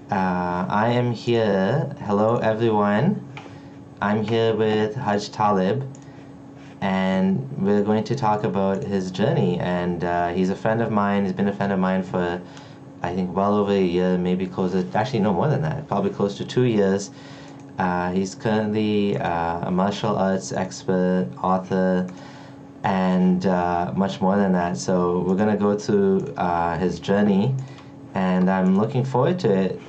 I am here. Hello, everyone. I'm here with Haj Talib, and we're going to talk about his journey. And he's a friend of mine. He's been a friend of mine for, I think, well over a year, maybe closer. Actually, no more than that. Probably close to 2 years. He's currently a martial arts expert, author, and much more than that. So we're gonna go through his journey, and I'm looking forward to it.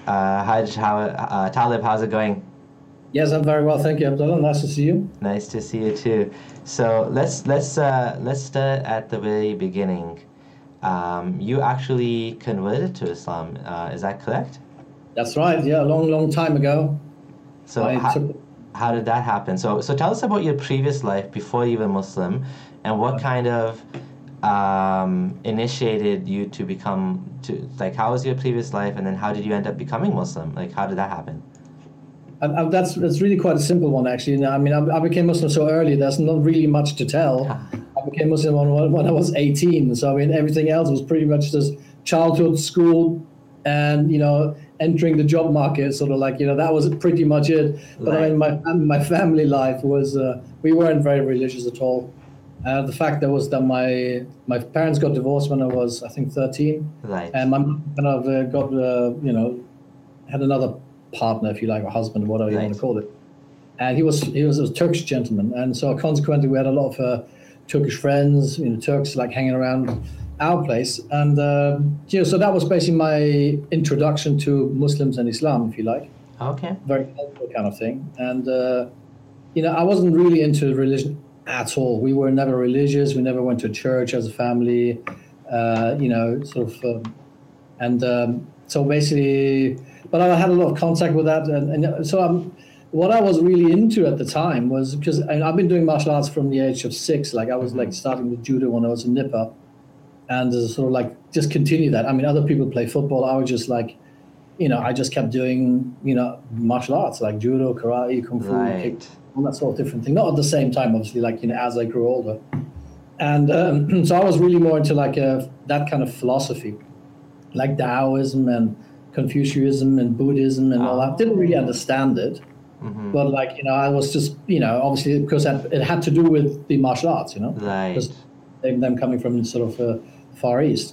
Talib, how's it going? Yes, I'm very well, thank you, Abdullah. Nice to see you. Nice to see you too. So let's start at the very beginning. You actually converted to Islam, is that correct? That's right. Yeah, a long, long time ago. So I how, took. how did that happen? So tell us about your previous life before you were Muslim, and what kind of initiated you to become to like how was your previous life, and then how did you end up becoming Muslim? Like how did that happen? That's really quite a simple one, actually. I mean, I became Muslim so early. There's not really much to tell. I became Muslim when I was 18. So I mean, everything else was pretty much just childhood, school, and entering the job market. Sort of like that was pretty much it. But I Right, mean, my family life was we weren't very religious at all. The fact that was that my parents got divorced when I was, I think, 13, right, and my mum kind of got had another partner, if you like, or husband, whatever you want right. to call it. And he was a Turkish gentleman, and so consequently we had a lot of Turkish friends, Turks like hanging around our place, and so that was basically my introduction to Muslims and Islam, if you like, Okay. very helpful kind of thing. And I wasn't really into religion at all. We were never religious. We never went to church as a family. Sort of, and so basically, but I had a lot of contact with that, and so what I was really into at the time was because I've been doing martial arts from the age of 6. Like I was Mm-hmm. like starting with judo when I was a nipper, and sort of like just continue that. I mean, other people play football. I was just like, I just kept doing, martial arts like judo, karate, kung fu, kick, Right. all that sort of different thing. Not at the same time, obviously, like, as I grew older. And so I was really more into like that kind of philosophy, like Taoism and Confucianism and Buddhism and all that. Didn't really Oh. understand it, Mm-hmm. but like, I was just, obviously because it had to do with the martial arts, Right. because them coming from sort of Far East.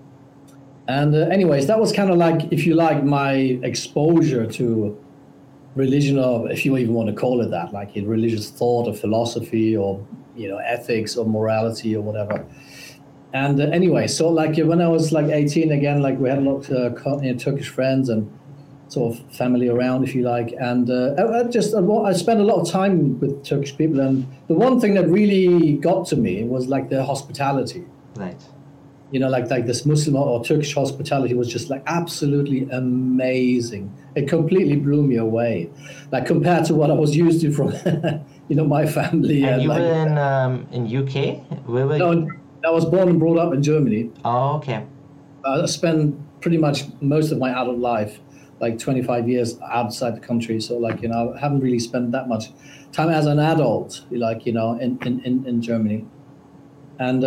And anyways, that was kind of like, if you like, my exposure to religion, or if you even want to call it that, like a religious thought or philosophy or, ethics or morality or whatever. And anyway, so like when I was like 18 again, like we had a lot of Turkish friends and sort of family around, if you like. And I spent a lot of time with Turkish people. And the one thing that really got to me was like their hospitality. Right. Like this Muslim or Turkish hospitality was just like absolutely amazing. It completely blew me away, like compared to what I was used to from, my family And and you like. were in UK? Where were you? No, I was born and brought up in Germany. Oh, okay. I spent pretty much most of my adult life, like 25 years outside the country. So like, I haven't really spent that much time as an adult, like, in Germany. And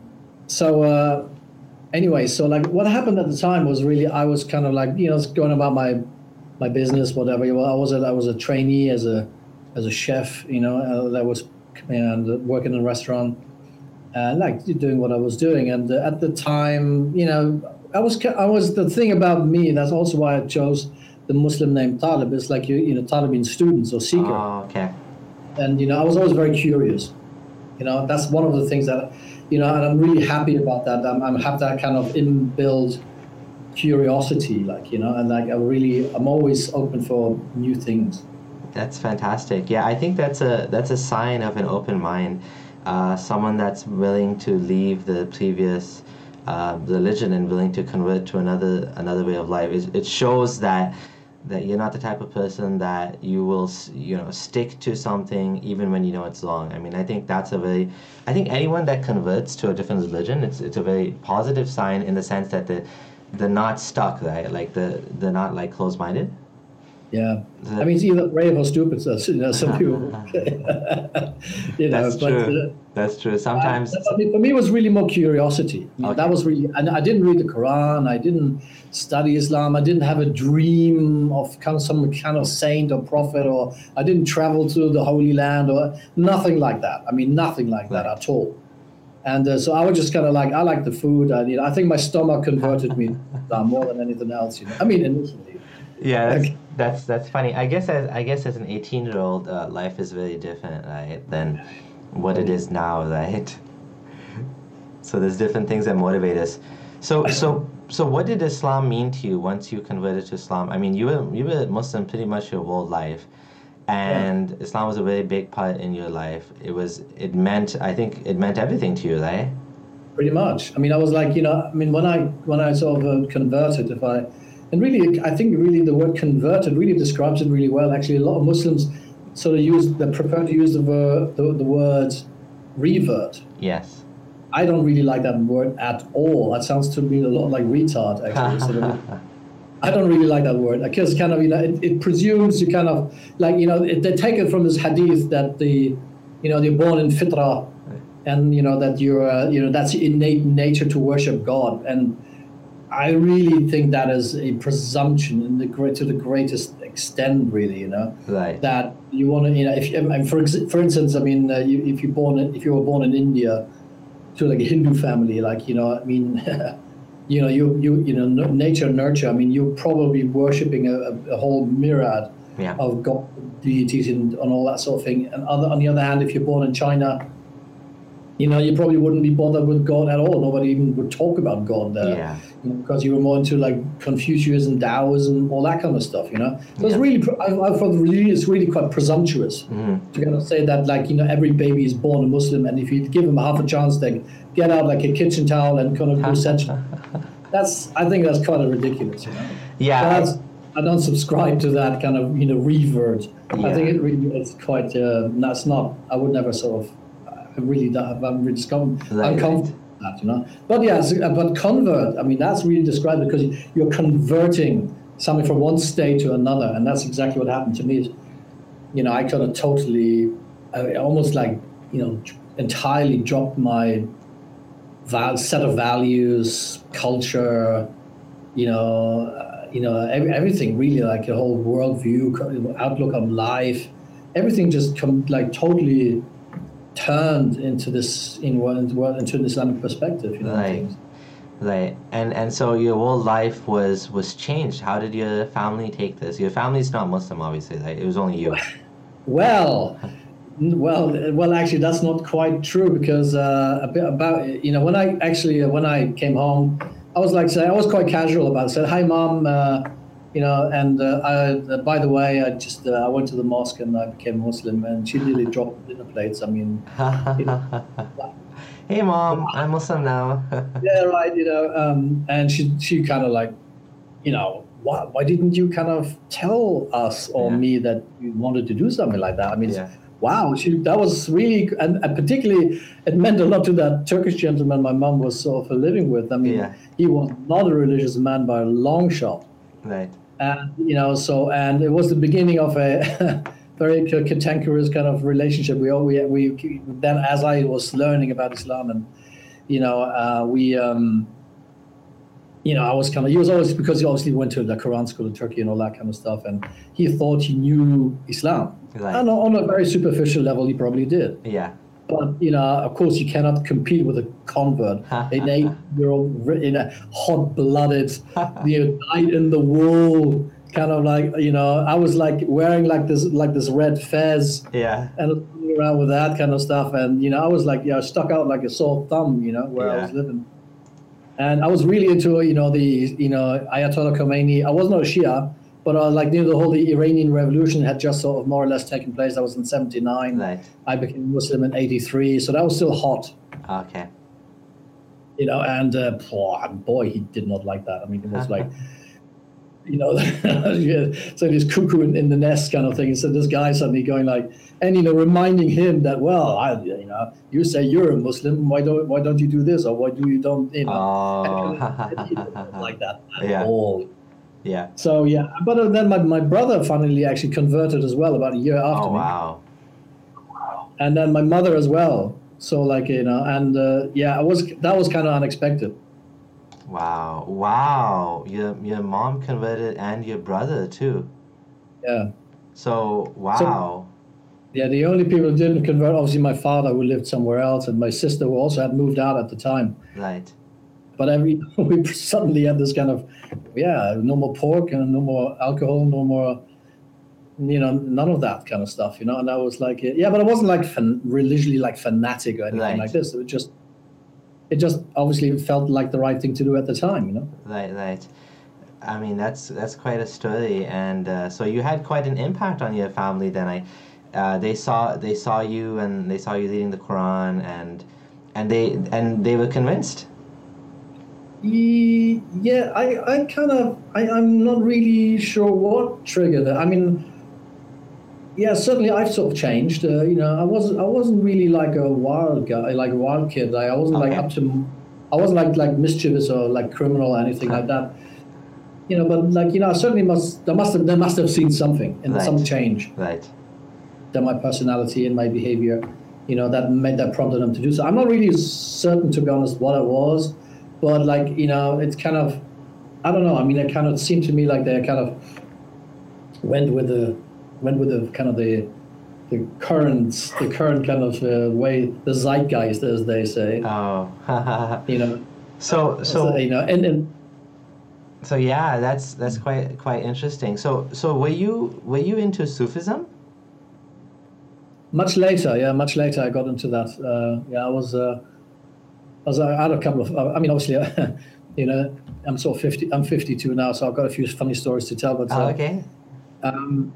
anyway, so like what happened at the time was really, I was kind of like, going about my business, whatever. Well, I was a trainee as a chef, that was and working in a restaurant, and like doing what I was doing. And at the time, I was the thing about me. That's also why I chose the Muslim name Talib. Is like Talib means students or seeker, Oh, okay. and I was always very curious. That's one of the things that and I'm really happy about that. I'm have that kind of inbuilt curiosity, like and like I'm always open for new things. That's fantastic. Yeah, I think that's a sign of an open mind. Someone that's willing to leave the previous religion and willing to convert to another way of life. It shows that you're not the type of person that you will stick to something even when you know it's wrong. I mean, I think anyone that converts to a different religion, it's a very positive sign in the sense that they're not stuck, right? Like they're not like closed-minded. Yeah, I mean, it's either brave or stupid. So, some people, That's but true. That's true. Sometimes. for me, it was really more curiosity. I mean, Okay. that was really, and I didn't read the Quran. I didn't study Islam. I didn't have a dream of some kind of saint or prophet, or I didn't travel to the Holy Land or nothing like that. I mean, nothing like that at all. And so I was just kind of like, I like the food. I think my stomach converted me to Islam more than anything else. I mean, initially. Yeah, Like, that's funny. I guess as an 18-year-old, life is very different, right, than what it is now, right? So there's different things that motivate us. So what did Islam mean to you once you converted to Islam? I mean, you were Muslim pretty much your whole life, and Islam was a very big part in your life. I think it meant everything to you, right? Pretty much. I mean, I was like, I mean, when I sort of converted, and really, I think really the word converted really describes it really well. Actually, a lot of Muslims sort of prefer to use the word revert. Yes. I don't really like that word at all. That sounds to me a lot like retard, actually. I don't really like that word because kind of, it presumes you kind of like, they take it from this hadith that you're born in fitrah, and that you're that's innate nature to worship God. And I really think that is a presumption to the greatest extent, really. Right. That you want to, if for instance, I mean, if you were born in India to like a Hindu family, like I mean, nature nurture. I mean, you're probably worshiping a whole myriad of God deities and all that sort of thing. And on the other hand, if you're born in China, you probably wouldn't be bothered with God at all. Nobody even would talk about God there, because you were more into like Confucianism, Taoism, all that kind of stuff. So it's really, I thought it's really quite presumptuous to kind of say that like every baby is born a Muslim, and if you give them half a chance, they get out like a kitchen towel and kind of go section. I think that's kind of ridiculous. Yeah. So I don't subscribe to that kind of revert. Yeah. I think it's quite. That's not. I would never sort of. I'm really uncomfortable with that, But but convert, I mean, that's really described because you're converting something from one state to another, and that's exactly what happened to me. I kind of totally, almost like, entirely dropped my set of values, culture, everything really, like a whole worldview, outlook on life, everything just totally turned into this into an Islamic perspective, Right. And so your whole life was changed. How did your family take this? Your family's not Muslim, obviously, right? It was only you. Well, actually, that's not quite true, because a bit about when I came home, I was quite casual about it. I said, "Hi, Mom," and by the way, I went to the mosque and I became Muslim, and she nearly dropped the dinner plates. I mean, hey, Mom, I'm Muslim now. Yeah, right. And she kind of like, why didn't you kind of tell us or me that you wanted to do something like that? I mean, wow, that was really, and particularly, it meant a lot to that Turkish gentleman my mom was sort of living with. I mean, he was not a religious man by a long shot. Right. And, and it was the beginning of a very cantankerous kind of relationship. We then, as I was learning about Islam, and, I was he was always, because he obviously went to the Quran school in Turkey and all that kind of stuff, and he thought he knew Islam. Right. And on a very superficial level, he probably did. Yeah. But, of course, you cannot compete with a convert, an 8-year-old, hot-blooded, dyed-in-the-wool, kind of like, I was like wearing like this red fez. Yeah. And running around with that kind of stuff. And, I was like, stuck out like a sore thumb, where I was living. And I was really into, the Ayatollah Khomeini. I wasn't a Shia, but the Iranian Revolution had just sort of more or less taken place. That was in 79. Right. I became Muslim in 83, so that was still hot. Okay. And boy, he did not like that. I mean, it was like, so this cuckoo in the nest kind of thing. So this guy suddenly going like, and reminding him that, well, you say you're a Muslim, why don't you do this, or why do you don't, Oh. and he didn't like that at all. Yeah. So yeah, but then my brother finally actually converted as well about a year after Oh me, wow. and then my mother as well. So like and yeah, that was kind of unexpected. Wow. Wow. Your mom converted and your brother too. Yeah. So So wow. yeah, the only people who didn't convert, obviously my father who lived somewhere else, and my sister who also had moved out at the time. Right. But we suddenly had this kind of, yeah, no more pork and no more alcohol, no more, none of that kind of stuff, And I was like, yeah, but I wasn't like religiously like fanatic or anything like Right. this. It just obviously felt like the right thing to do at the time. Right. Right. I mean, that's quite a story, and so you had quite an impact on your family. Then they saw you, and they saw you reading the Quran, and they were convinced. Yeah, I kind of, I'm not really sure what triggered it. I mean, yeah, certainly I've sort of changed. I wasn't really like a wild guy, like a wild kid. Like I wasn't like Okay. I wasn't like mischievous or like criminal or anything like that. But like I certainly they must have seen something and some Right. change Right. in my personality and my behavior. That prompted them to do so. I'm not really certain, to be honest, what it was, but like it's kind of, I don't know. I mean, it kind of seemed to me like they kind of went with the kind of the current kind of way, the zeitgeist, as they say. Oh. You know, So so, so and so yeah, that's quite interesting. So were you into Sufism? much later, yeah, much later, I got into that. Yeah, I had a couple of. I mean, obviously, I'm sort of 50. I'm 52 now, so I've got a few funny stories to tell. But Oh, okay. um,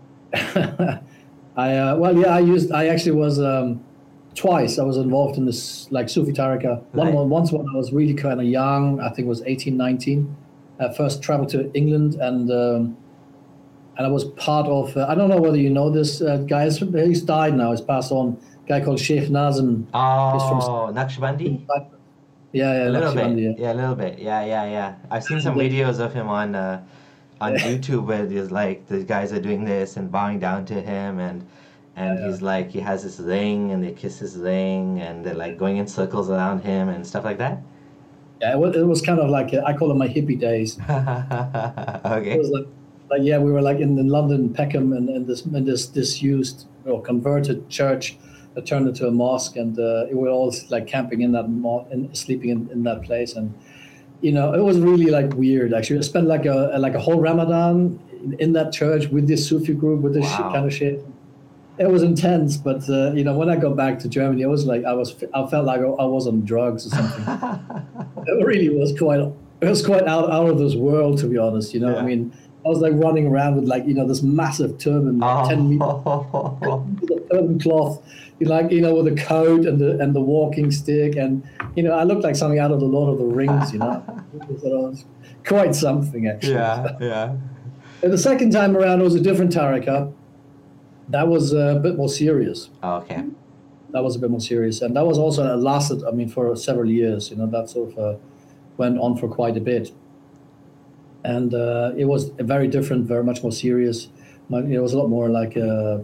well, yeah, I actually was twice. I was involved in this like Sufi Tarika. Right. Once when I was really kind of young. I think it was 18, 19. First traveled to England, and I was part of. I don't know whether you know this guy. He's died now. He's passed on. A guy called Sheikh Nazim. He's from Oh, Naqshbandi? yeah, yeah, A little bit. Naqshbandi. Yeah, a little bit. Yeah, yeah, yeah. I've seen some Yeah. videos of him on YouTube where there's like the guys are doing this and bowing down to him, and Yeah, he's like he has this ring and they kiss his ring and they're like going in circles around him and stuff like that. yeah. It was kind of like I call it my hippie days. It Okay. was like yeah, we were like in London, Peckham, and this disused or converted church that turned into a mosque, and we were all like camping in that and sleeping in that place, and it was really like weird. Actually, I spent like a whole Ramadan in that church with this Sufi group with this kind Wow. of shit. It was intense, but when I got back to Germany, it was like I felt like I was on drugs or something. It really was quite. It was quite out of this world, to be honest. I Yeah. mean, I was like running around with like this massive turban, like 10 meters, Oh. with a turban cloth, with a coat and the walking stick, and I looked like something out of the Lord of the Rings. It was quite something actually. Yeah, yeah. And the second time around, it was a different tarika. That was a bit more serious. Okay. That was a bit more serious, and that was also lasted. I mean, for several years. That sort of went on for quite a bit, and it was very different, very much more serious. It was a lot more like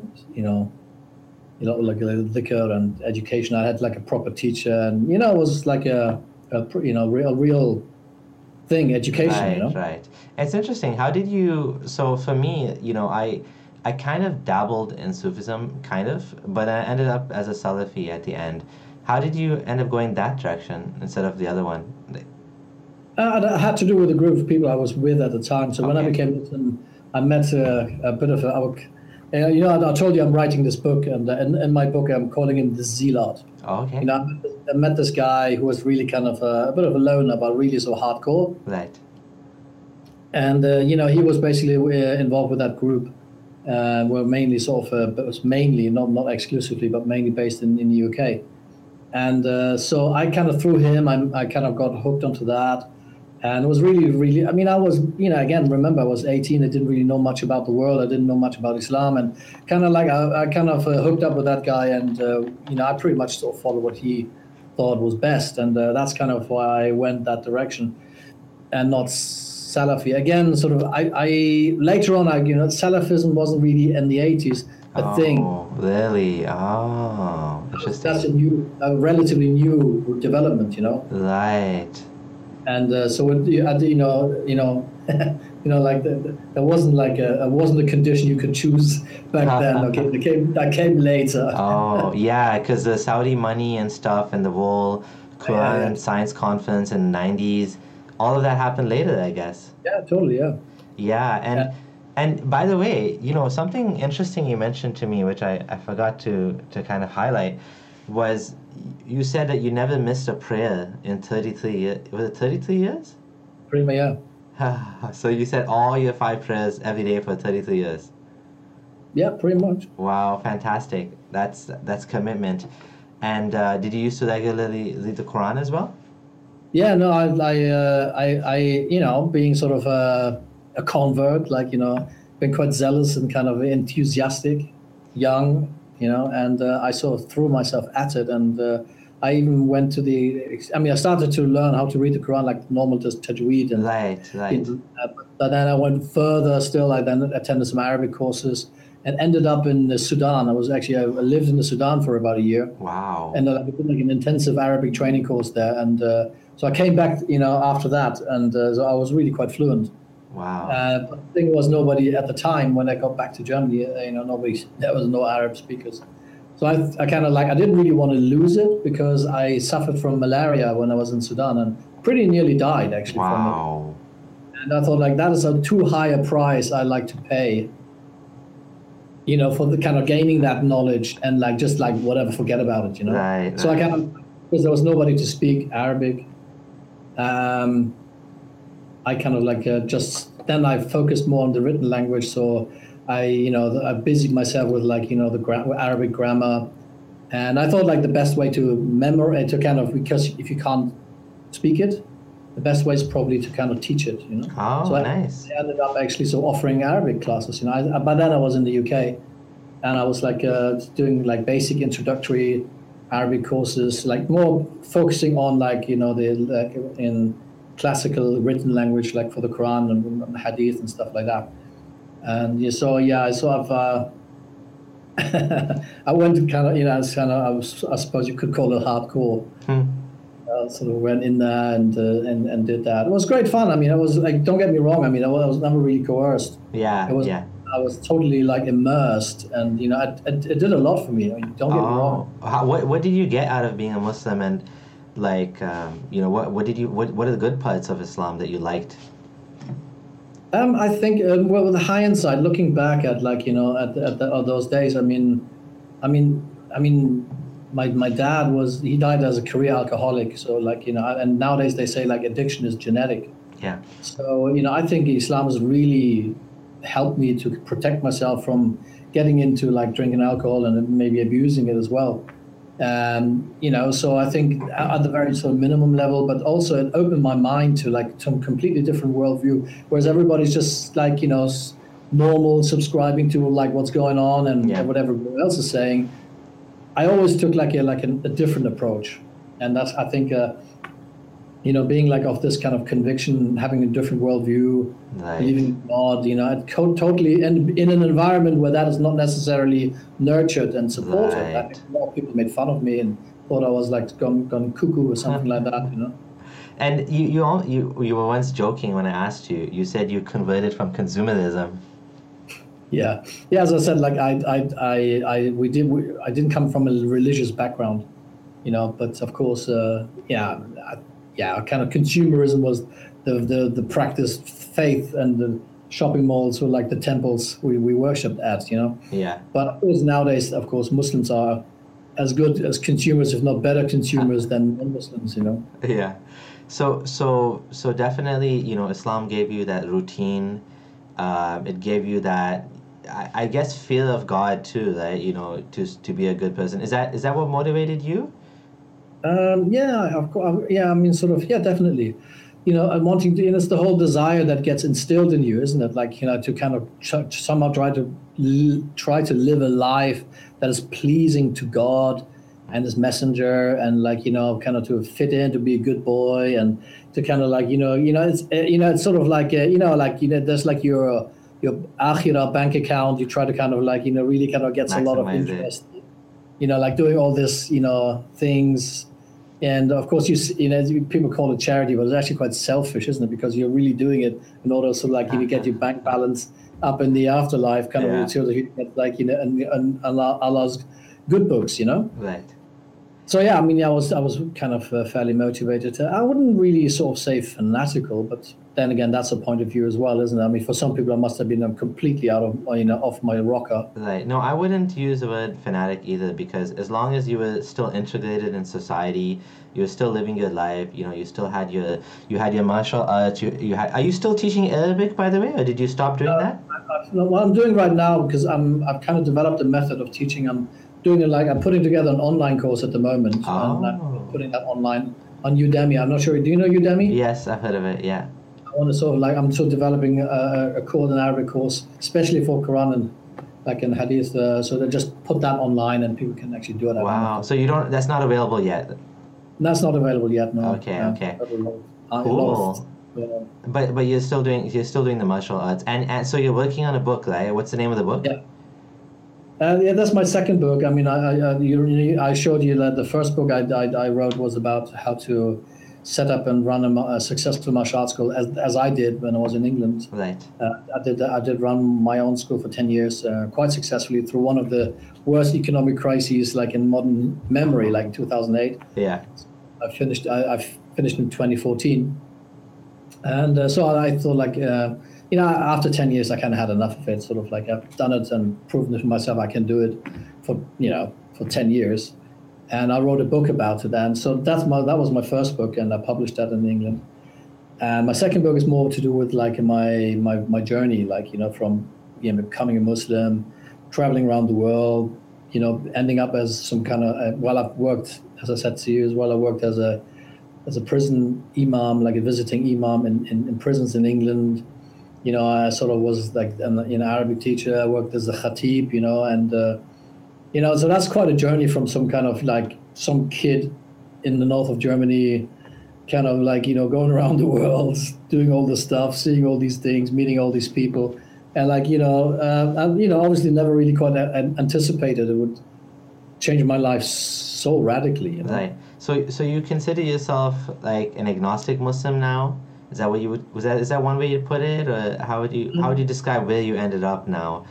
like liquor and education. I had like a proper teacher, and it was like a real thing, education. Right, right. It's interesting. How did you? So for me, I kind of dabbled in Sufism, kind of, but I ended up as a Salafi at the end. How did you end up going that direction instead of the other one? I had to do with the group of people I was with at the time. So when I Okay. became Muslim, I met a bit of I told you I'm writing this book, and in my book I'm calling him the Zealot. Oh, okay. I met this guy who was really kind of a bit of a loner, but really so hardcore. Right. And he was basically involved with that group. Were mainly sort of, but was mainly not exclusively, but mainly based in the UK. And so I kind of through him, I kind of got hooked onto that, and it was really, really. I mean, I was, again, remember I was 18. I didn't really know much about the world. I didn't know much about Islam, and kind of like I kind of hooked up with that guy, and I pretty much sort of followed what he thought was best, and that's kind of why I went that direction, and not Salafi. Again, sort of, I later on, Salafism wasn't really in the 80s a thing. Oh, really? Oh, That's interesting. a relatively new development, Right. And so like there wasn't like it wasn't a condition you could choose back then. Okay, that came later. Oh, yeah, because the Saudi money and stuff and the whole Yeah, Quran Science Conference in the 90s, all of that happened later, I guess. yeah, totally, yeah. Yeah, Yeah. and by the way, something interesting you mentioned to me, which I forgot to kind of highlight, was you said that you never missed a prayer in 33 years. Was it 33 years? Pretty much, yeah. So you said all your 5 prayers every day for 33 years. Yeah, pretty much. Wow, fantastic. That's commitment. And did you used to regularly read the Quran as well? Yeah, no, being sort of a convert, been quite zealous and kind of enthusiastic, young, and I sort of threw myself at it. And I even went to I started to learn how to read the Quran like normal, just tajweed. And, Right. but then I went further still. I then attended some Arabic courses and ended up in Sudan. I lived in the Sudan for about a year. Wow. And I did like an intensive Arabic training course there. And so I came back, after that, and so I was really quite fluent. Wow. But the thing was, nobody at the time when I got back to Germany, there was no Arab speakers. So I kind of I didn't really want to lose it because I suffered from malaria when I was in Sudan and pretty nearly died actually from Wow. it. And I thought that is a too high a price I like to pay, for the kind of gaining that knowledge and just whatever, forget about it, Right. So I kind of, because there was nobody to speak Arabic, I kind of then I focused more on the written language. So I busied myself with the Arabic grammar, and I thought the best way to memorize, because if you can't speak it, the best way is probably to kind of teach it, Oh, So nice. I ended up actually offering Arabic classes. By then I was in the UK, and I was doing basic introductory Arabic courses, more focusing on in classical written language, for the Quran and Hadith and stuff like that. And I sort of I went I suppose you could call it hardcore. Sort of went in there and did that. It was great fun. It was don't get me wrong. I was never really coerced. Yeah. I was totally immersed, and it did a lot for me. Don't get me wrong. What did you get out of being a Muslim, and what are the good parts of Islam that you liked? I think with the hindsight, looking back at those days, my dad he died as a career alcoholic, so and nowadays they say addiction is genetic. Yeah. So I think Islam has really helped me to protect myself from getting into drinking alcohol and maybe abusing it as well. So I think at the very sort of minimum level, but also it opened my mind to some completely different worldview, whereas everybody's just normal, subscribing to what's going on and whatever everyone else is saying. I always took a different approach, and that's, I think, being of this kind of conviction, having a different worldview, Right. believing in God, totally in an environment where that is not necessarily nurtured and supported. Right. I think a lot of people made fun of me and thought I was gone cuckoo or something like that, And you were once joking when I asked you. You said you converted from consumerism. Yeah. As I said, I didn't come from a religious background, but of course, kind of consumerism was the practiced faith, and the shopping malls were the temples we worshipped at, Yeah. But of course, nowadays, of course, Muslims are as good as consumers, if not better consumers than non-Muslims, Yeah. So definitely, Islam gave you that routine. It gave you that, I guess, fear of God too, right? To be a good person. Is that what motivated you? Yeah, of course. Yeah, definitely. And wanting to, it's the whole desire that gets instilled in you, isn't it? To kind of somehow try to live a life that is pleasing to God, and this messenger, and like, kind of to fit in, to be a good boy, and to kind of like, it's sort of like, there's like your Akhira bank account. You try to kind of like, really kind of gets a lot of Maximize it. interest, like doing all this, things. And of course, people call it charity, but it's actually quite selfish, isn't it? Because you're really doing it in order to like, get your bank balance up in the afterlife, kind Yeah. of, so that you get like, and Allah's good books, Right. So yeah, I mean, I was kind of fairly motivated. I wouldn't really sort of say fanatical, but then again, that's a point of view as well, isn't it? I mean, for some people, I must have been completely out of, off my rocker. Right. No, I wouldn't use the word fanatic either, because as long as you were still integrated in society, you were still living your life. You still had your martial arts. You had. Are you still teaching Arabic, by the way, or did you stop doing that? What I'm doing right now, because I've kind of developed a method of teaching. I'm putting together an online course at the moment, and I'm putting that online on Udemy. I'm not sure. Do you know Udemy? Yes, I've heard of it. Yeah. I want to sort of like, I'm sort of developing a course, an Arabic course, especially for Quran and like in Hadith. So they just put that online and people can actually do it. Wow. So that's not available yet. That's not available yet. No. Okay. Cool. But you're still doing the martial arts, and so you're working on a book, right? What's the name of the book? Yeah. That's my second book. I mean, I showed you that the first book I wrote was about how to set up and run a successful martial arts school, as I did when I was in England. Right. I did run my own school for 10 years, quite successfully, through one of the worst economic crises like in modern memory, like 2008. Yeah. I finished in 2014, and so I thought like, after 10 years, I kind of had enough of it. Sort of like, I've done it and proven to myself I can do it for 10 years. And I wrote a book about it. And so that was my first book, and I published that in England. And my second book is more to do with like my journey, like, from becoming a Muslim, traveling around the world, ending up as some kind of, I've worked, as I said to you as well, I worked as a prison imam, like a visiting imam in prisons in England. I sort of was like an Arabic teacher. I worked as a khatib, and so that's quite a journey from some kind of like some kid in the north of Germany, kind of like, going around the world, doing all this stuff, seeing all these things, meeting all these people. And like, obviously never really quite anticipated it would change my life so radically. Right. So you consider yourself like an agnostic Muslim now? Is that what you would? Is that one way you put it, or how would you describe where you ended up now?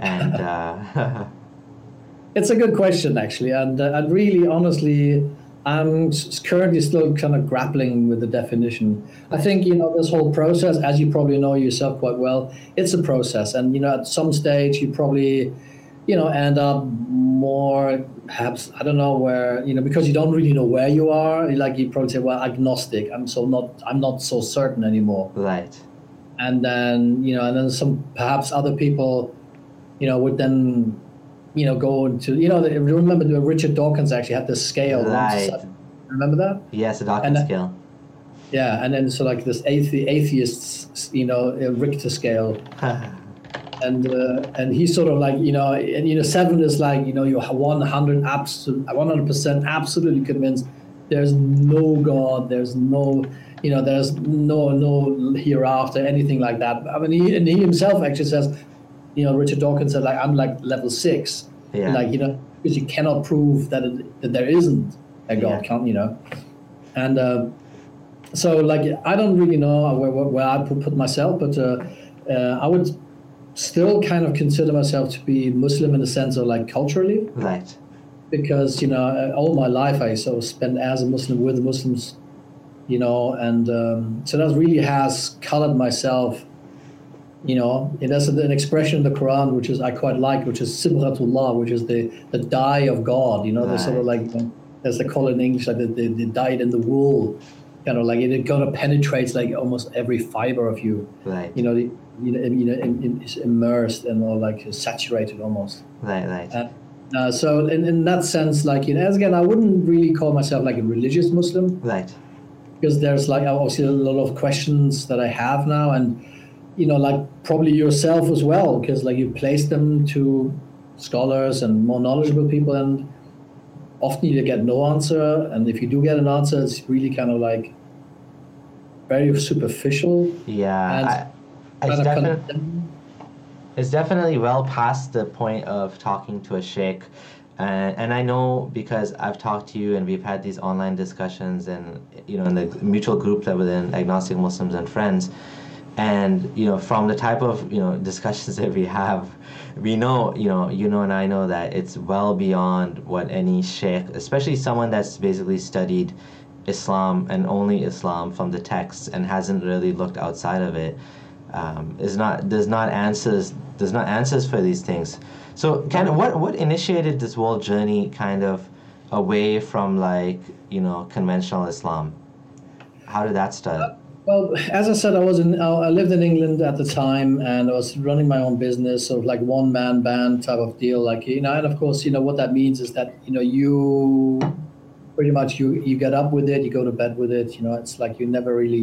And it's a good question, actually, and really, honestly, I'm currently still kind of grappling with the definition. I think this whole process, as you probably know yourself quite well, it's a process, and at some stage you probably end up more, perhaps, I don't know where, because you don't really know where you are, like you probably say, well, agnostic, I'm not so certain anymore. Right. And then, and then some, perhaps other people, would then, go into, remember Richard Dawkins actually had this scale. Right. Remember that? Yes, the Dawkins scale. Yeah, and then so like this atheists, Richter scale. And he's sort of like, and 7 is like, you're 100% absolutely convinced there's no God, there's no, there's no hereafter, anything like that. I mean, he himself actually says, Richard Dawkins said, like, I'm like level 6, yeah. Like, because you cannot prove that there isn't a God, yeah. And so like, I don't really know where I put myself, but I would still kind of consider myself to be Muslim in the sense of like culturally, right? Because all my life I sort of spent as a Muslim with Muslims, and so that really has colored myself. There's an expression in the Quran which is I quite like, which is Sibghatullah, which is the dye of God. Right. They're sort of like, as they call it in English, like the dyed in the wool, kind of like it kind of penetrates like almost every fiber of you. Right. It's immersed and all like saturated almost. Right. So in that sense, like, as again, I wouldn't really call myself like a religious Muslim. Right. Because there's like obviously a lot of questions that I have now, and like probably yourself as well, because like you place them to scholars and more knowledgeable people, and often you get no answer, and if you do get an answer, it's really kind of like very superficial. Yeah, And it's kind of definitely it's definitely well past the point of talking to a sheikh. And I know because I've talked to you and we've had these online discussions and in the mutual group that we're in, Agnostic Muslims and Friends, and from the type of discussions that we have, we know and I know that it's well beyond what any sheikh, especially someone that's basically studied Islam and only Islam from the texts and hasn't really looked outside of it, there's not answers for these things. So kind of what initiated this whole journey kind of away from conventional Islam? How did that start? Well, as I said, I lived in England at the time, and I was running my own business, sort of like one man band type of deal, and of course, what that means is that you pretty much you get up with it, you go to bed with it. It's like you never really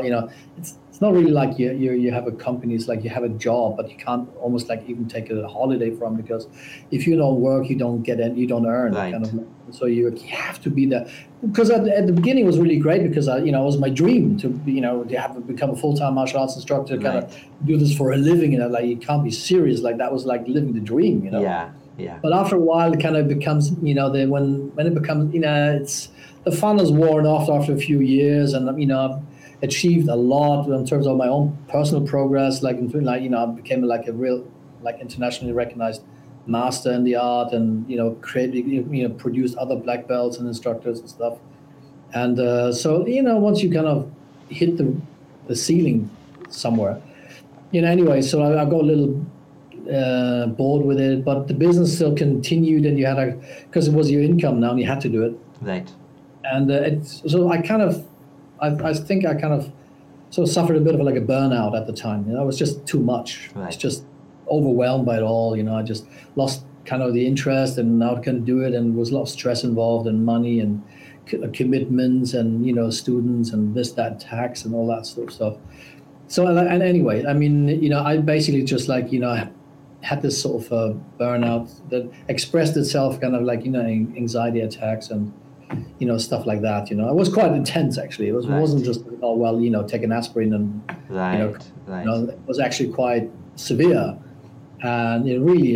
it's not really like you have a company. It's like you have a job, but you can't almost like even take a holiday from, because if you don't work, you don't get in, you don't earn. Right. So you have to be there. Because at the beginning it was really great, because it was my dream to become a full-time martial arts instructor, kind of do this for a living. Like you can't be serious. Like that was like living the dream. Yeah. But after a while, it kind of becomes, when it becomes, it's the fun is worn off after a few years, and I've achieved a lot in terms of my own personal progress. I became like a real, like internationally recognized master in the art, and created, produced other black belts and instructors and stuff. And so once you kind of hit the ceiling somewhere, anyway, so I got a little bored with it, but the business still continued, and you had because it was your income now, and you had to do it. Right. And so I think I kind of sort of suffered a bit of like a burnout at the time. It was just too much. Right. I was just overwhelmed by it all. I just lost kind of the interest, and now I couldn't do it, and there was a lot of stress involved, and money, and commitments, and students, and this, that, tax, and all that sort of stuff. So, and anyway, I basically just had this sort of burnout that expressed itself kind of like anxiety attacks and stuff like that. It was quite intense, actually. It wasn't just take an aspirin and it was actually quite severe. And it really,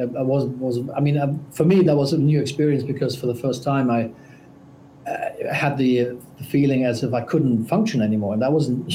for me that was a new experience, because for the first time I had the feeling as if I couldn't function anymore. And that wasn't,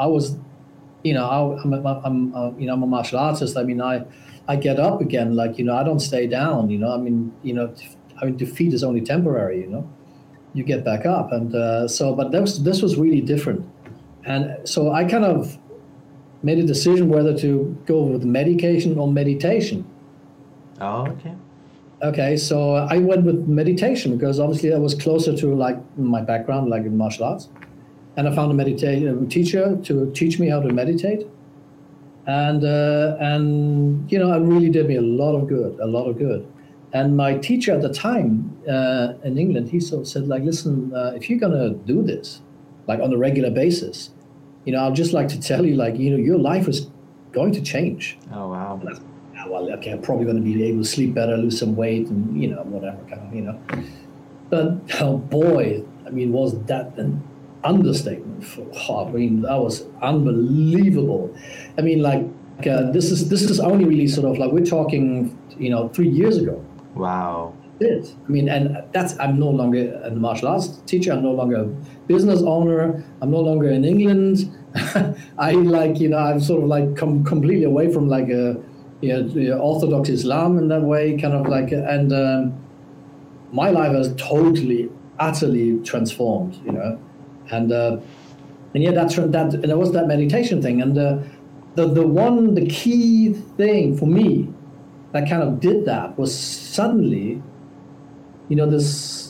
I'm a martial artist. I get up again, I don't stay down. Defeat is only temporary. You get back up, and but this was really different. And so I kind of made a decision whether to go with medication or meditation. Oh, okay. Okay, so I went with meditation, because obviously I was closer to like my background, like in martial arts. And I found a teacher to teach me how to meditate. And it really did me a lot of good. And my teacher at the time in England, he sort of said, listen, if you're going to do this, on a regular basis, I'd just like to tell you, your life is going to change. Oh, wow. Well, okay, I'm probably going to be able to sleep better, lose some weight, and, whatever kind of, But, oh boy, was that an understatement? That was unbelievable. This is only really sort of we're talking, 3 years ago. Wow. I'm no longer a martial arts teacher. I'm no longer a business owner. I'm no longer in England. I'm sort of come completely away from Orthodox Islam in that way, kind of and my life has totally, utterly transformed, and yeah, that was that meditation thing, and the key thing for me that kind of did that was suddenly, this,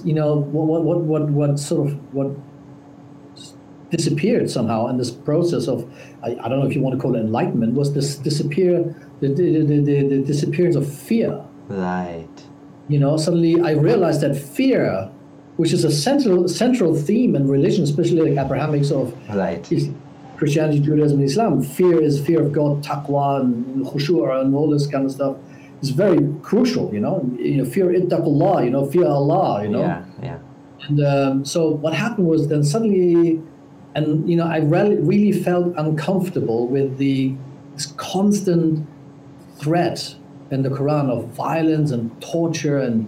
what disappeared somehow in this process of, I don't know if you want to call it enlightenment, was this the disappearance of fear. Right. Suddenly I realized that fear, which is a central theme in religion, especially Abrahamic sort of right. Christianity, Judaism, and Islam. Fear is fear of God, taqwa, and khushu', and all this kind of stuff. is very crucial. Fear ittaqullah, fear Allah. Yeah. And so what happened was then suddenly, and I really felt uncomfortable with this constant threat in the Quran of violence and torture and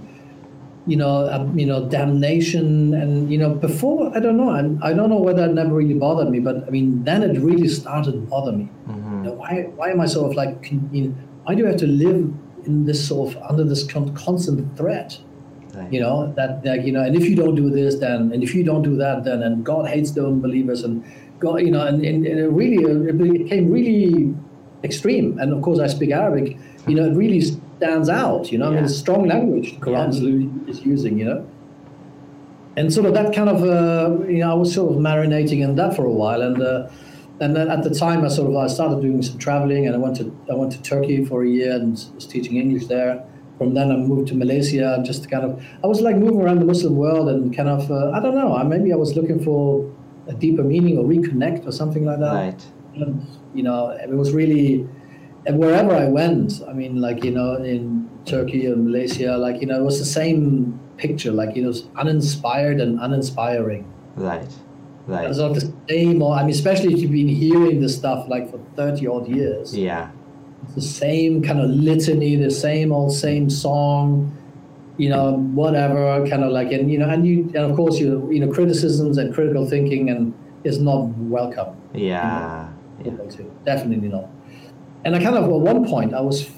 damnation. And before, I don't know, and I don't know whether it never really bothered me, but I mean then it really started to bother me. Why am I sort of like, why do I have to live in this sort of under this constant threat? Right. And if you don't do this, then, and if you don't do that, then, and God hates the unbelievers, and God, and it really, it became really extreme. And of course, I speak Arabic. It really stands out. I mean, it's strong language the Quran is using. And sort of that kind of, I was sort of marinating in that for a while, and then at the time, I started doing some traveling, and I went to Turkey for a year and was teaching English there. From then I moved to Malaysia, and just I was like moving around the Muslim world and kind of, I don't know, maybe I was looking for a deeper meaning or reconnect or something like that. Right. And, it was really, and wherever I went, I mean, like, in Turkey and Malaysia, like, it was the same picture, like, it was uninspired and uninspiring. Right. It was like the same, I mean, especially if you've been hearing this stuff like for 30 odd years. Yeah. The same kind of litany, the same song, whatever, kind of like, and of course, criticisms and critical thinking and is not welcome. Yeah. Definitely not. And I kind of, at one point, I was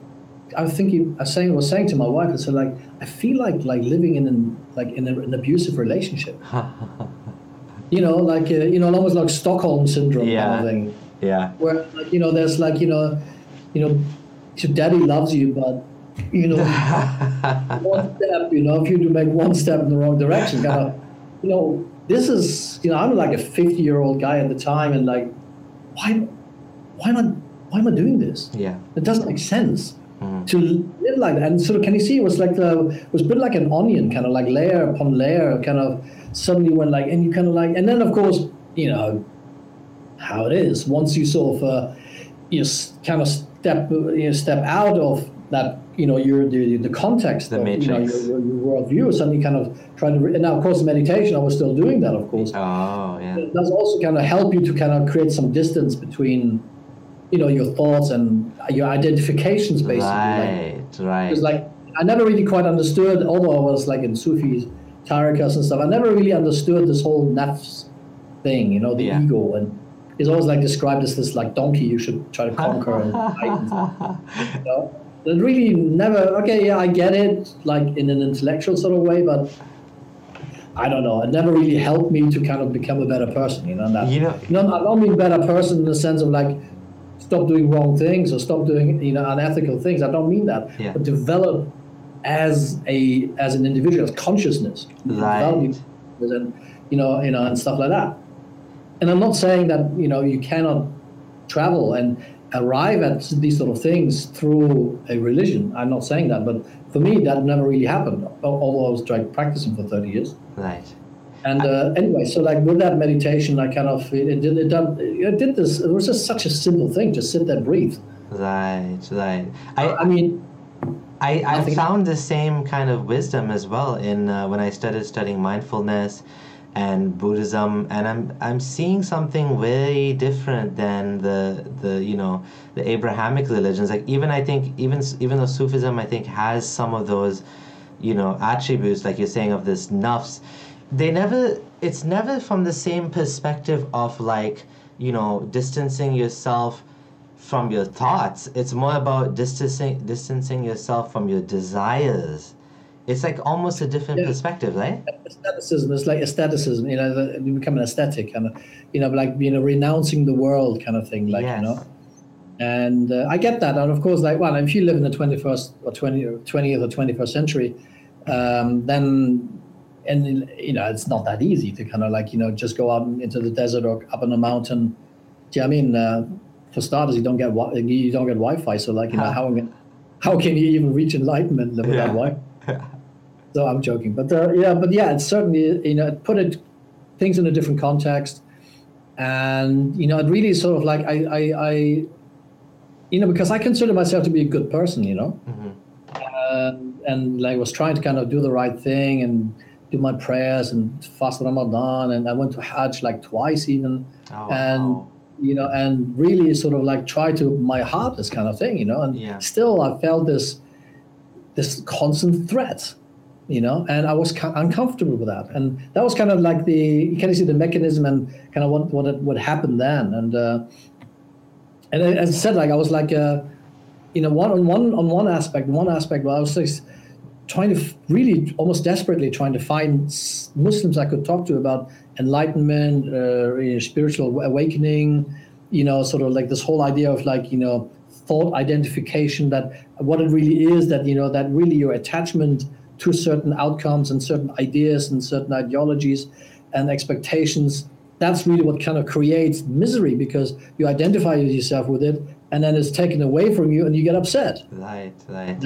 saying to my wife, I said, like, I feel like living in an abusive relationship. Almost like Stockholm syndrome kind of thing. Yeah. Where, like, there's like, your daddy loves you, but one step, if you do make one step in the wrong direction, kind of, this is, I'm like a 50-year-old guy at the time, and like, why am I doing this? Yeah, it doesn't make sense to live like that. And sort of, can you see, it was built like an onion, kind of like layer upon layer, kind of suddenly when like, and you kind of like, and then of course, how it is once you sort of you kind of step out of that, the context the of matrix. Your worldview, suddenly kind of trying to, and now of course meditation, I was still doing that, of course. Oh yeah. It does also kind of help you to kind of create some distance between, your thoughts and your identifications, basically. Right. Because like I never really quite understood, although I was like in Sufis, tariqas and stuff, I never really understood this whole nafs thing, the ego, and it's always like described as this like donkey you should try to conquer and fight. It really never. Okay, yeah, I get it, like in an intellectual sort of way, but I don't know. It never really helped me to kind of become a better person. I don't mean better person in the sense of like stop doing wrong things or stop doing unethical things. I don't mean that. Yeah. But develop as an individual, as consciousness, right? And and stuff like that. And I'm not saying that you cannot travel and arrive at these sort of things through a religion. I'm not saying that, but for me that never really happened. Although I was practicing for 30 years. Right. And anyway, so like with that meditation, I kind of it did this. It was just such a simple thing. Just sit there, and breathe. Right. I found the same kind of wisdom as well in when I started studying mindfulness and Buddhism, and I'm seeing something very different than the Abrahamic religions. Like even though Sufism I think has some of those attributes like you're saying of this nafs, it's never from the same perspective of like distancing yourself from your thoughts. It's more about distancing yourself from your desires. It's like almost a different perspective, right? Aestheticism. It's like aestheticism. You become an aesthetic, kind of, like renouncing the world, kind of thing, like yes. And I get that, and of course, like, well, if you live in the 21st or 20th or 21st century, then, and it's not that easy to kind of like just go out into the desert or up on a mountain. Do you know what I mean? For starters, you don't get Wi-Fi, so like how can you even reach enlightenment without Wi-Fi? So I'm joking, but it's certainly it put things in a different context, and it really sort of like I because I consider myself to be a good person, Mm-hmm. and like was trying to kind of do the right thing and do my prayers and fast Ramadan, and I went to Hajj like twice even, Oh, and wow. and really sort of like try to my hardest kind of thing, and Yeah. still I felt this constant threat, and I was uncomfortable with that, and that was kind of like you kind of see the mechanism and kind of what happened then, and as I said, like I was like one aspect where I was like trying to really almost desperately trying to find Muslims I could talk to about enlightenment, spiritual awakening, sort of like this whole idea of like, thought identification, that what it really is, that, that really your attachment to certain outcomes and certain ideas and certain ideologies and expectations, that's really what kind of creates misery, because you identify yourself with it and then it's taken away from you and you get upset. Right, right.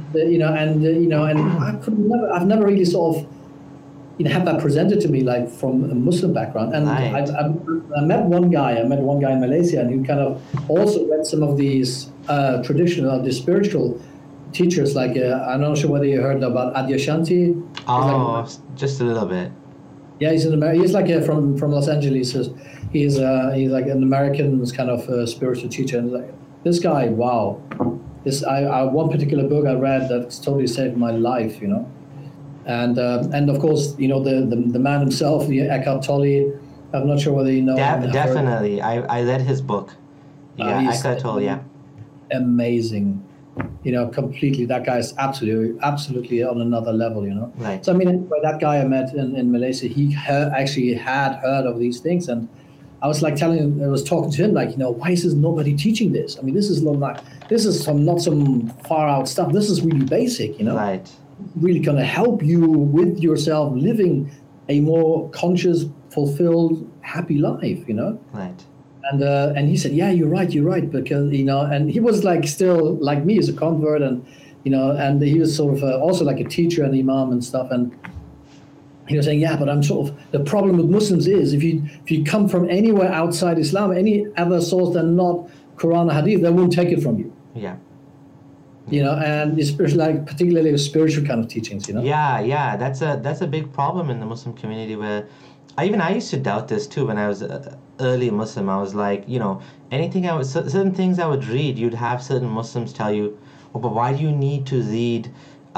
I've never really sort of had that presented to me like from a Muslim background. And Right. I met one guy in Malaysia, and who kind of also read some of these traditional, the spiritual teachers. Like I'm not sure whether you heard about Adyashanti. Oh, just a little bit. Yeah, he's he's like from Los Angeles. He's like an American kind of spiritual teacher. And like this guy, wow, I one particular book I read that's totally saved my life, and of course, the man himself, Eckhart Tolle. I'm not sure whether you know him. Definitely. I read his book. Yeah, He's Eckhart Tolle, yeah. amazing. Completely. That guy is absolutely on another level. Right. So I mean, anyway, that guy I met in Malaysia, he actually had heard of these things, and I was like I was talking to him like, why is nobody teaching this? I mean, this is not some far out stuff. This is really basic, Right. Really going to help you with yourself living a more conscious, fulfilled, happy life, Right. And he said, yeah, you're right, because and he was like still like me as a convert, and and he was sort of also like a teacher and imam and stuff, and he was saying, yeah, but I'm sort of, the problem with Muslims is if you come from anywhere outside Islam, any other source than not Quran or Hadith, they won't take it from you. Yeah. And especially like particularly with spiritual kind of teachings, Yeah, that's a big problem in the Muslim community, where I used to doubt this too when I was early Muslim. I was like, certain things I would read, you'd have certain Muslims tell you, oh, but why do you need to read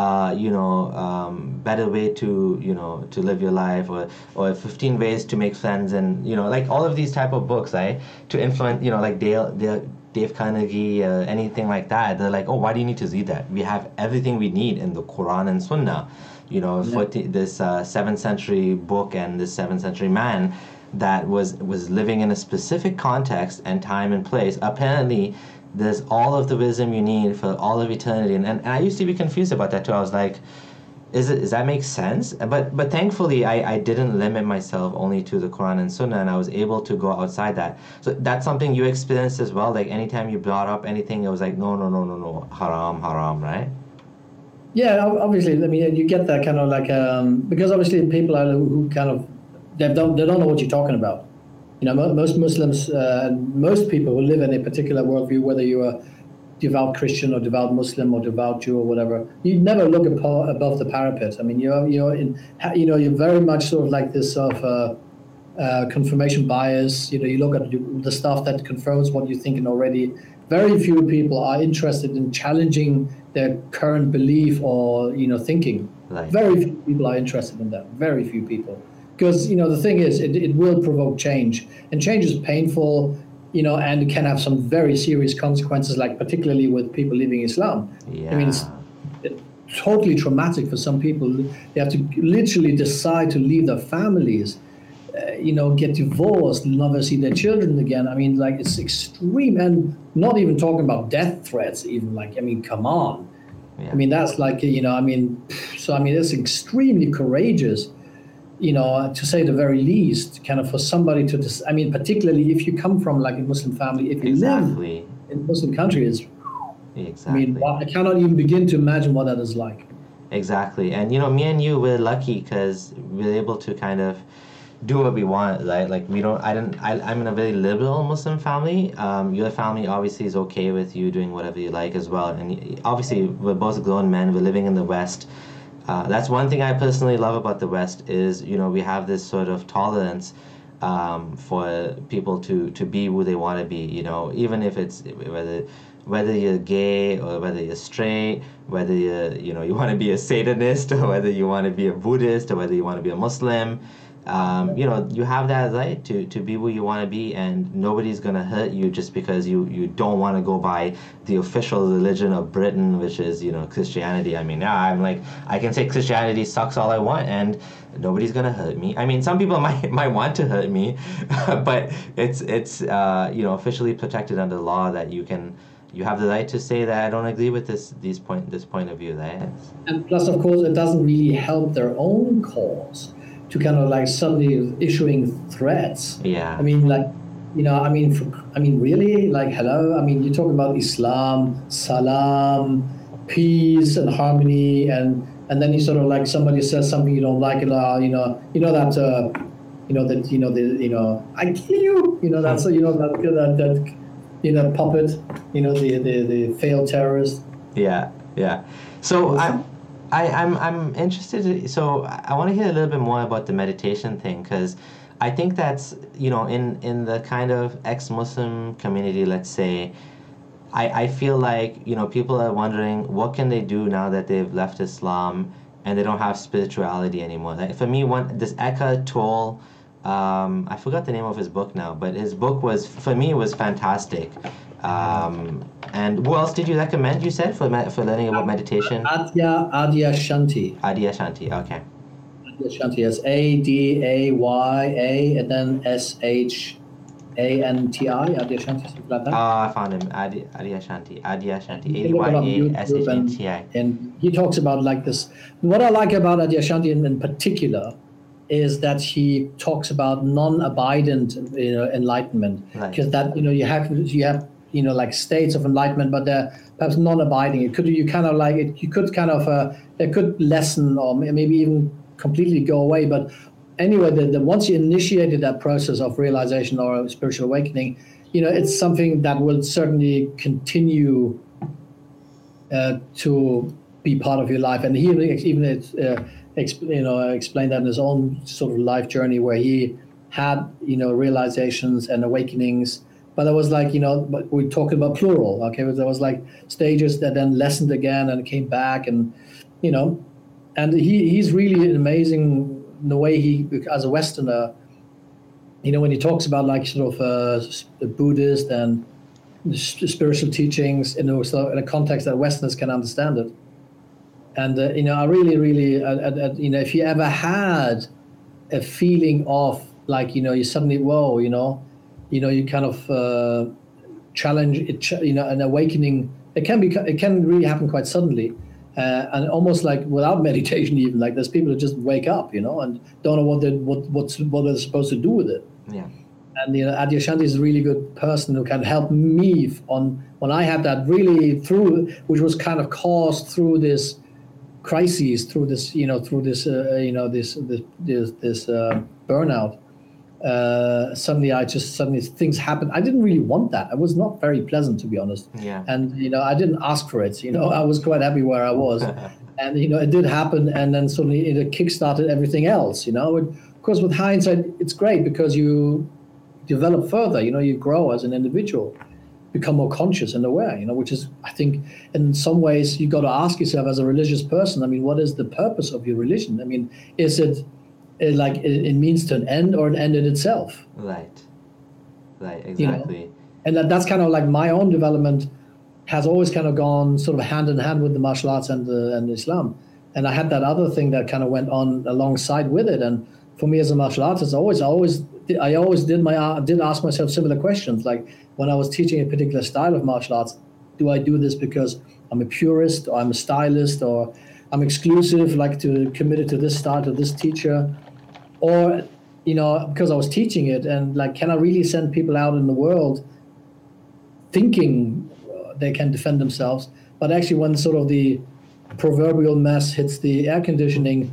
better way to live your life, or 15 ways to make friends, and like all of these type of books, right, to influence, like Dave Carnegie, anything like that. They're like, oh, why do you need to read that? We have everything we need in the Quran and Sunnah. For this 7th century book and this 7th century man that was living in a specific context and time and place. Apparently, there's all of the wisdom you need for all of eternity. And I used to be confused about that too. I was like, does that make sense? But thankfully, I didn't limit myself only to the Quran and Sunnah, and I was able to go outside that. So that's something you experienced as well? Like anytime you brought up anything, it was like, no, haram, right? Yeah, obviously. I mean, you get that kind of like because obviously people are who kind of they don't know what you're talking about. Most Muslims, most people who live in a particular worldview, whether you're a devout Christian or devout Muslim or devout Jew or whatever, you never look above the parapet. I mean, you're very much sort of like this sort of confirmation bias. You look at the stuff that confirms what you're thinking already. Very few people are interested in challenging their current belief or thinking. Right. Very few people are interested in that. Very few people, because the thing is, it will provoke change, and change is painful, and it can have some very serious consequences, like particularly with people leaving Islam. Yeah. I mean, it's totally traumatic for some people. They have to literally decide to leave their families. Get divorced, never see their children again. I mean, like, it's extreme, and not even talking about death threats. Even like, I mean, come on. Yeah. I mean, that's like, it's extremely courageous, to say the very least, kind of for somebody to. Particularly if you come from like a Muslim family, if you live in a Muslim country, Exactly. I mean, I cannot even begin to imagine what that is like. Exactly, and me and you, we're lucky because we're able to kind of do what we want, right? Like we don't. I'm in a very liberal Muslim family. Your family obviously is okay with you doing whatever you like as well. And obviously, we're both grown men. We're living in the West. That's one thing I personally love about the West is, we have this sort of tolerance for people to be who they want to be. Even if it's whether you're gay or whether you're straight, whether you want to be a Satanist or whether you want to be a Buddhist or whether you want to be a Muslim. You have that right to be who you want to be, and nobody's going to hurt you just because you don't want to go by the official religion of Britain, which is, Christianity. I mean, yeah, I can say Christianity sucks all I want, and nobody's going to hurt me. I mean, some people might want to hurt me, but it's officially protected under law that you have the right to say that I don't agree with this point of view, right? And plus, of course, it doesn't really help their own cause to kind of like suddenly issuing threats. Yeah. I mean, like, really, like, hello. I mean, you're talking about Islam, salam, peace and harmony, and then you sort of like somebody says something you don't like, and I kill you. That's that puppet. The failed terrorist. Yeah. So I'm interested. So I want to hear a little bit more about the meditation thing, because I think that's in the kind of ex-Muslim community, let's say, I feel like people are wondering what can they do now that they've left Islam and they don't have spirituality anymore. Like for me, this Eckhart Tolle, I forgot the name of his book now, but his book was fantastic. And who else did you recommend, you said, for learning about meditation? Adyashanti. Adyashanti, okay. Adyashanti is Adaya and then Shanti, Adyashanti, something like that. I found him, Adyashanti, Adyashanti, And he talks about like this. What I like about Adyashanti in particular is that he talks about non-abident enlightenment, because that you have like states of enlightenment, but they're perhaps non-abiding. It could lessen or maybe even completely go away. But anyway, once you initiated that process of realization or spiritual awakening, it's something that will certainly continue to be part of your life. And he even explained that in his own sort of life journey, where he had realizations and awakenings. But there was like, but we're talking about plural, okay? But there was like stages that then lessened again and came back, and and he's really amazing in the way he, as a Westerner, when he talks about like sort of Buddhist and spiritual teachings in a context that Westerners can understand it. And I really, if you ever had a feeling of like you suddenly you kind of challenge it, an awakening. It can really happen quite suddenly, and almost like without meditation even. Like there's people who just wake up, and don't know what they're supposed to do with it. Yeah. And Adyashanti is a really good person who can help me on when I had that really which was kind of caused through this crises, through this burnout. Suddenly things happened. I didn't really want that. I was not very pleasant, to be honest. Yeah. And I didn't ask for it. I was quite happy where I was, and it did happen. And then suddenly it kickstarted everything else. Of course, with hindsight, it's great because you develop further. You grow as an individual, become more conscious and aware. Which is, I think, in some ways, you got to ask yourself as a religious person. I mean, what is the purpose of your religion? I mean, is it like it means to an end or an end in itself? Right, exactly. And that's kind of like my own development has always kind of gone sort of hand in hand with the martial arts and Islam. And I had that other thing that kind of went on alongside with it. And for me as a martial artist, I always did ask myself similar questions. Like when I was teaching a particular style of martial arts, do I do this because I'm a purist or I'm a stylist or I'm exclusive, like committed to this style, to this teacher? Or, because I was teaching it, and like, can I really send people out in the world thinking they can defend themselves, but actually when sort of the proverbial mess hits the air conditioning,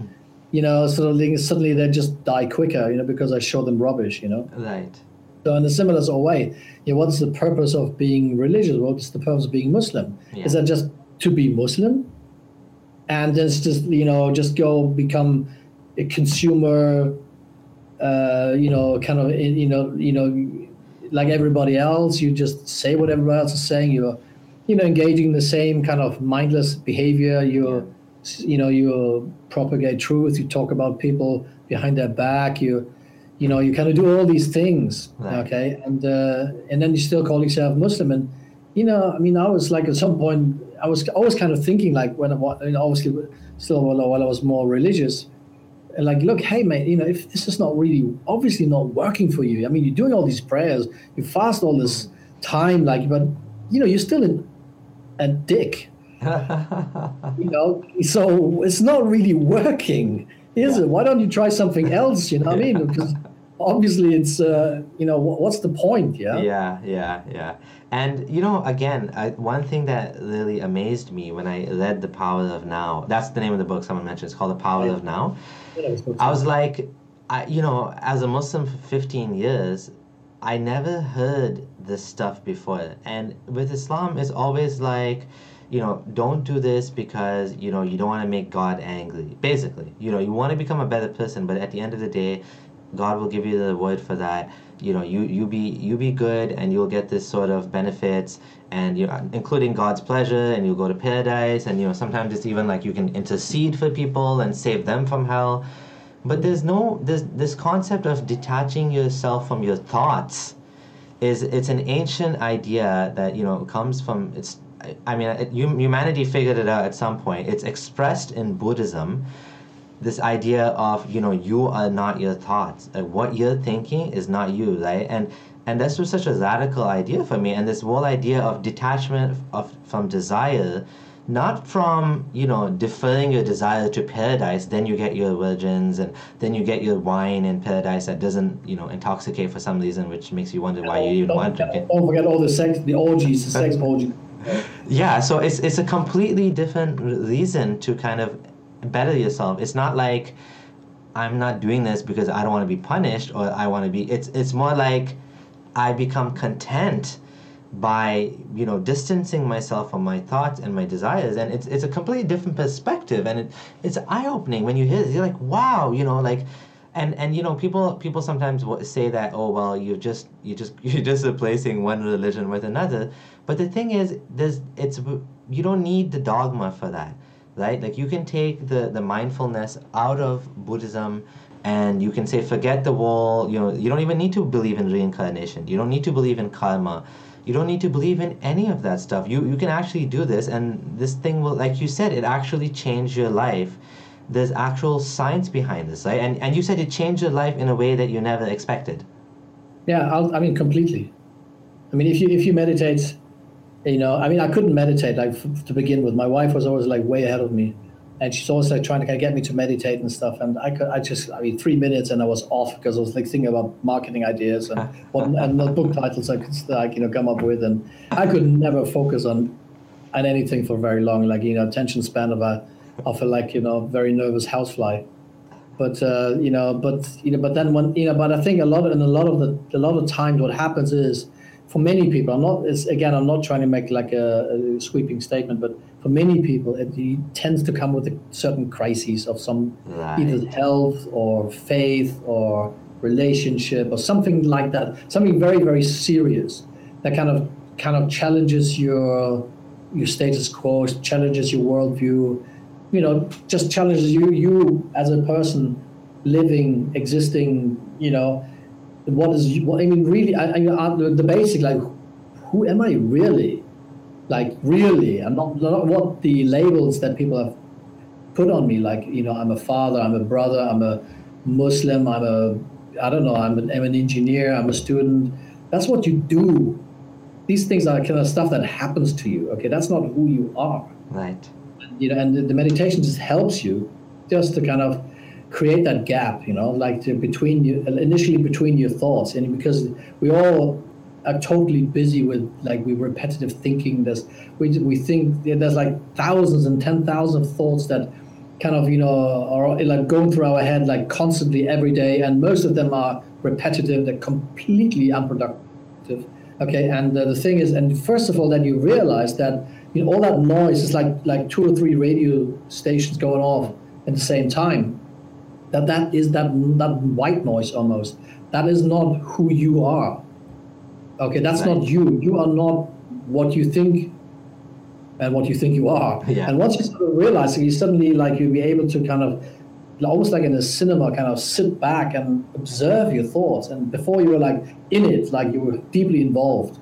suddenly they just die quicker, because I show them rubbish. Right. So in a similar sort of way, what's the purpose of being religious? What's the purpose of being Muslim? Yeah. Is that just to be Muslim? And just go become a consumer, kind of, like everybody else. You just say what everybody else is saying. You're, engaging in the same kind of mindless behavior. You propagate truth. You talk about people behind their back. You kind of do all these things, right. Okay, and then you still call yourself Muslim, and I was like at some point I was always kind of thinking like obviously still while I was more religious, and like, look, hey mate, if this is not really obviously not working for you, you're doing all these prayers, you fast all this time, like, but you're still a dick, so it's not really working. Is it? Why don't you try something else? You know what I mean? Because obviously it's, what's the point? Yeah. And, again, one thing that really amazed me when I read The Power of Now, that's the name of the book someone mentioned, it's called The Power of Now. I was like, as a Muslim for 15 years, I never heard this stuff before. And with Islam, it's always like, don't do this because, you don't want to make God angry. Basically, you want to become a better person, but at the end of the day, God will give you the reward for that. You be good and you'll get this sort of benefits, and including God's pleasure, and you'll go to paradise, and sometimes it's even like you can intercede for people and save them from hell. But there's this concept of detaching yourself from your thoughts. It's an ancient idea that comes from humanity figured it out at some point. It's expressed in Buddhism, this idea of you are not your thoughts. What you're thinking is not you, right? And this was such a radical idea for me. And this whole idea of detachment from desire, not from deferring your desire to paradise, then you get your virgins and then you get your wine in paradise that doesn't intoxicate for some reason, which makes you wonder why you even want to drink it. Don't forget all the sex orgies. Yeah, so it's a completely different reason to kind of better yourself. It's not like I'm not doing this because I don't want to be punished, or I want to be. It's more like I become content by distancing myself from my thoughts and my desires, and it's a completely different perspective, and it's eye-opening when you hear it. You're like, wow, like. And people sometimes say that, oh well, you're just replacing one religion with another, but the thing is, you don't need the dogma for that, right? Like, you can take the mindfulness out of Buddhism, and you can say, forget the wall. You don't even need to believe in reincarnation. You don't need to believe in karma. You don't need to believe in any of that stuff. You can actually do this, and this thing will, like you said, it actually change your life. There's actual science behind this, right? And you said it changed your life in a way that you never expected. Yeah, completely. If you meditate, I couldn't meditate to begin with. My wife was always like way ahead of me, and she's always like trying to get me to meditate and stuff. And I just 3 minutes and I was off, because I was like thinking about marketing ideas and the book titles I could come up with, and I could never focus on anything for very long. Like attention span of a very nervous housefly. But then but I think a lot of times what happens is, for many people, I'm not trying to make like a sweeping statement, but for many people it tends to come with a certain crises of some either health or faith or relationship or something like that, something very, very serious that kind of challenges your status quo, challenges your worldview, just challenges you as a person living, existing, really, the basic, like, who am I really? Like, really, I'm not what the labels that people have put on me, like, I'm a father, I'm a brother, I'm a Muslim, I'm an engineer, I'm a student. That's what you do. These things are kind of stuff that happens to you, okay? That's not who you are. Right. And the meditation just helps you just to kind of create that gap, between your thoughts, and because we all are totally busy with repetitive thinking. We think there's like thousands and 10,000 thoughts that kind of, are like going through our head like constantly every day, and most of them are repetitive. They're completely unproductive. Okay, and the thing is, and first of all, then you realize that all that noise is like two or three radio stations going off at the same time. That is that white noise almost. That is not who you are. Okay, that's not you. You are not what you think and what you think you are. Yeah. And once you sort of realize it, you suddenly you'll be able to kind of, almost like in a cinema, kind of sit back and observe your thoughts. And before you were like in it, like you were deeply involved.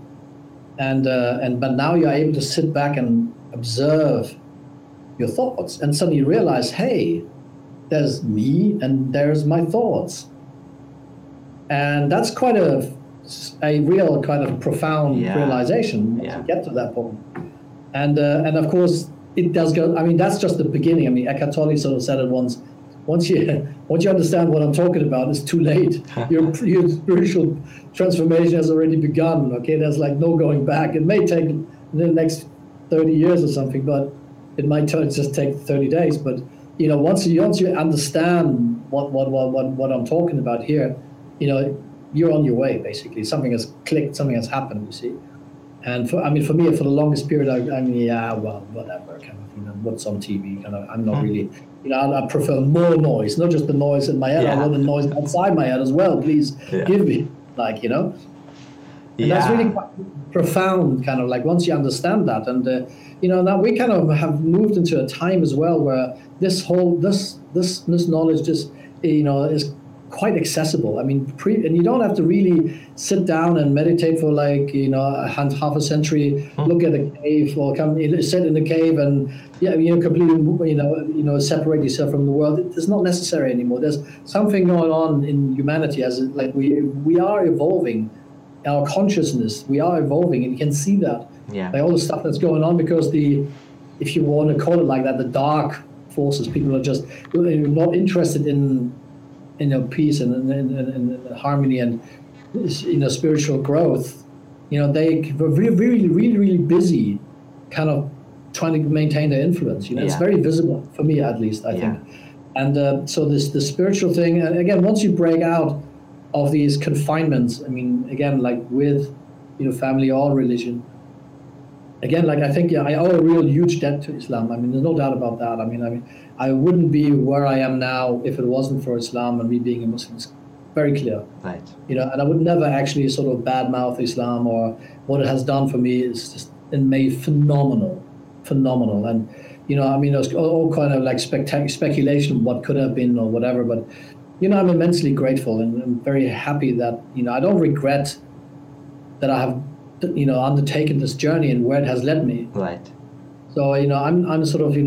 But now you're able to sit back and observe your thoughts, and suddenly you realize, hey, there's me and there's my thoughts. And that's quite a real kind of profound realization to get to that point. And of course, it does go. I mean, that's just the beginning. I mean, Eckhart Tolle sort of said it once. Once you understand what I'm talking about, it's too late. Your spiritual transformation has already begun. Okay, there's like no going back. It may take the next 30 years or something, but it might just take 30 days. But once you understand what I'm talking about here, you're on your way. Basically, something has clicked, something has happened. You see. And for me, for the longest period, whatever, kind of, what's on TV, kind of, I'm not really, I prefer more noise, not just the noise in my head, I want the noise outside my head as well, please give me, and that's really quite profound, kind of, like, once you understand that, and, now we kind of have moved into a time as well where this knowledge just, is quite accessible. I mean, and you don't have to really sit down and meditate for half a century, look at a cave or sit in the cave and completely separate yourself from the world. It's not necessary anymore. There's something going on in humanity as we are evolving, our consciousness. We are evolving, and you can see that by all the stuff that's going on, because if you want to call it like that, the dark forces, people are just not interested in peace and harmony and spiritual growth. They were really, really, really busy, kind of trying to maintain their influence. It's very visible for me, at least, I think. And so the spiritual thing, and again, once you break out of these confinements, I mean, again, like with family or religion, again, like I think I owe a real huge debt to Islam. I mean, there's no doubt about that. I mean, I wouldn't be where I am now if it wasn't for Islam and me being a Muslim. It's very clear. Right. And I would never actually sort of badmouth Islam or what it has done for me. Is just made phenomenal. And I mean, there's all kind of like speculation of what could have been or whatever. But I'm immensely grateful and I'm very happy that I don't regret that I have undertaken this journey and where it has led me. Right. So I'm sort of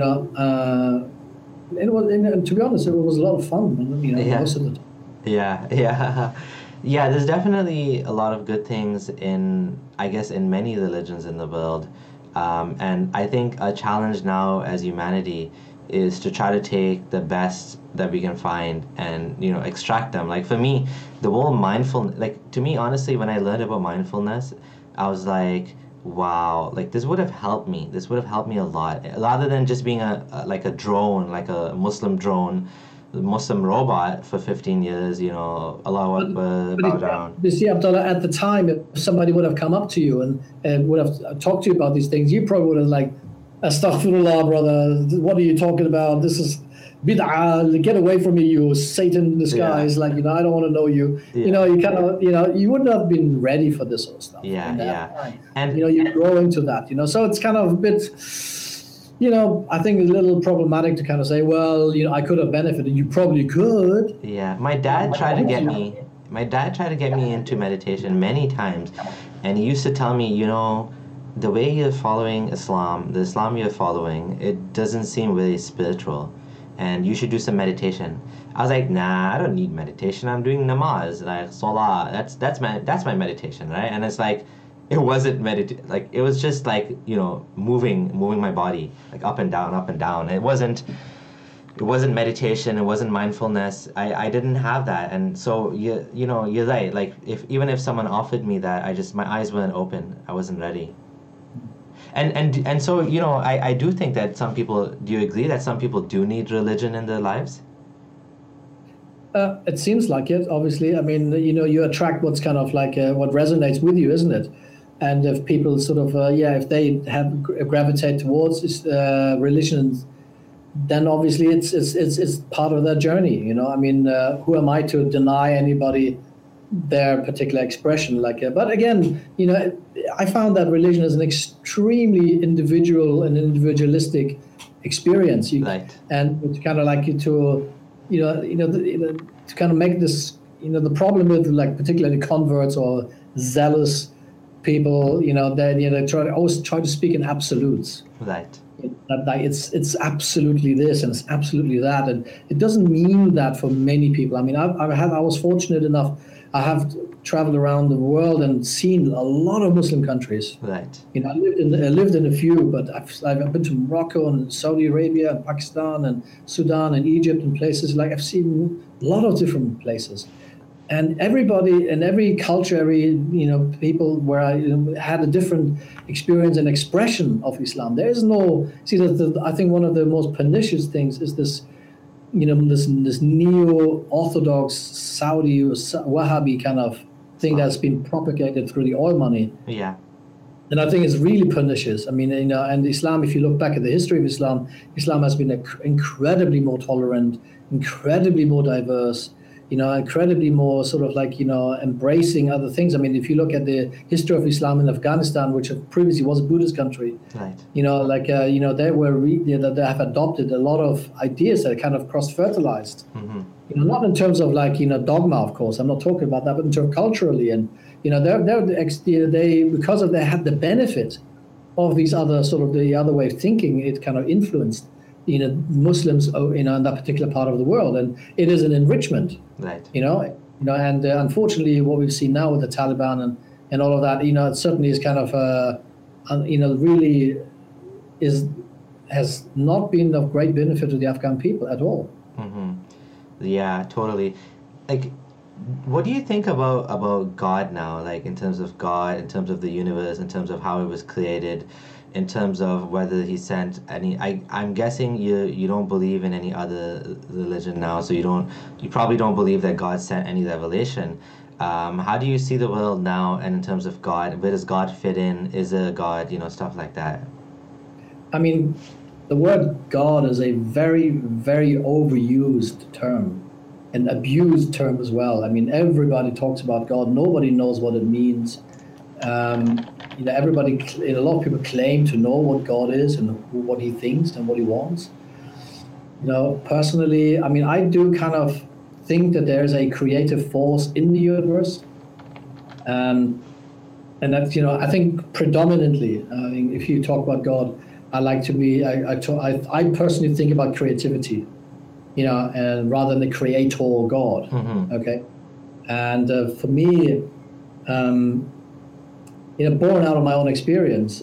it was, and to be honest, it was a lot of fun. Most of the time. Yeah. There's definitely a lot of good things in many religions in the world, and I think a challenge now as humanity is to try to take the best that we can find and extract them. Like for me, the whole mindfulness. Like to me, honestly, when I learned about mindfulness, I was like, wow, like this would have helped me. This would have helped me a lot. Rather than just being a drone, like a Muslim drone, Muslim robot for 15 years, Allahu Akbar, bow down. You see, Abdullah, at the time, if somebody would have come up to you and would have talked to you about these things, you probably would have like, astaghfirullah, brother, what are you talking about? This is bid'ah, get away from me, you Satan in disguise. I don't want to know you. You kind of, you wouldn't have been ready for this sort of stuff. And you grow into that, so it's kind of a bit, I think it's a little problematic to kind of say, well, I could have benefited. You probably could. Yeah, my dad tried to get me into meditation many times, and he used to tell me, the way you're following Islam, the Islam you're following, it doesn't seem really spiritual, and you should do some meditation. I was like, nah, I don't need meditation. I'm doing namaz, like salah. That's my meditation, right? And it's like, it wasn't like it was just like moving my body like up and down. It wasn't meditation. It wasn't mindfulness. I didn't have that, and so you're right. Like even if someone offered me that, my eyes weren't open. I wasn't ready. And so, I do think that some people, do you agree that some people do need religion in their lives? It seems like it, obviously. I mean, you attract what's kind of like what resonates with you, isn't it? And if people sort of, if they have gravitate towards religion, then obviously it's part of their journey. I mean, who am I to deny anybody their particular expression? But again, I found that religion is an extremely individual and individualistic experience. Right. And it's kind of like to kind of make this, the problem with like particularly converts or zealous people, they always try to speak in absolutes. Right. That it's absolutely this and it's absolutely that, and it doesn't mean that for many people. I mean, I was fortunate enough. I have traveled around the world and seen a lot of Muslim countries. Right. I lived in a few, but I've been to Morocco and Saudi Arabia and Pakistan and Sudan and Egypt and places like I've seen a lot of different places. And everybody and every culture, every people where I had a different experience and expression of Islam. There is no I think one of the most pernicious things is this, this neo-orthodox Saudi Wahhabi kind of thing that's been propagated through the oil money. Yeah. And I think it's really pernicious. I mean, and Islam, if you look back at the history of Islam, Islam has been incredibly more tolerant, incredibly more diverse, incredibly more sort of like, embracing other things. I mean, if you look at the history of Islam in Afghanistan, which previously was a Buddhist country, right. they have adopted a lot of ideas that are kind of cross-fertilized. Mm-hmm. Not in terms of like, dogma, of course, I'm not talking about that, but in terms of culturally. And, they because of they had the benefit of these other sort of the other way of thinking, it kind of influenced Muslims, in that particular part of the world, and it is an enrichment, right? And unfortunately, what we've seen now with the Taliban and all of that, it certainly is kind of, really has not been of great benefit to the Afghan people at all. Mm-hmm. Yeah, totally. Like, what do you think about God now? Like, in terms of God, in terms of the universe, in terms of how it was created, in terms of whether he sent any, I'm guessing you don't believe in any other religion now, so you probably don't believe that God sent any revelation. How do you see the world now, and in terms of God, where does God fit in? Is there a God, stuff like that? I mean, the word God is a very, very overused term, an abused term as well. I mean, everybody talks about God. Nobody knows what it means. Everybody, a lot of people claim to know what God is and what he thinks and what he wants. Personally, I mean, I do kind of think that there's a creative force in the universe. And that's, I think predominantly, if you talk about God, I personally think about creativity, and rather than the creator God. Mm-hmm. Okay. And for me, born out of my own experience,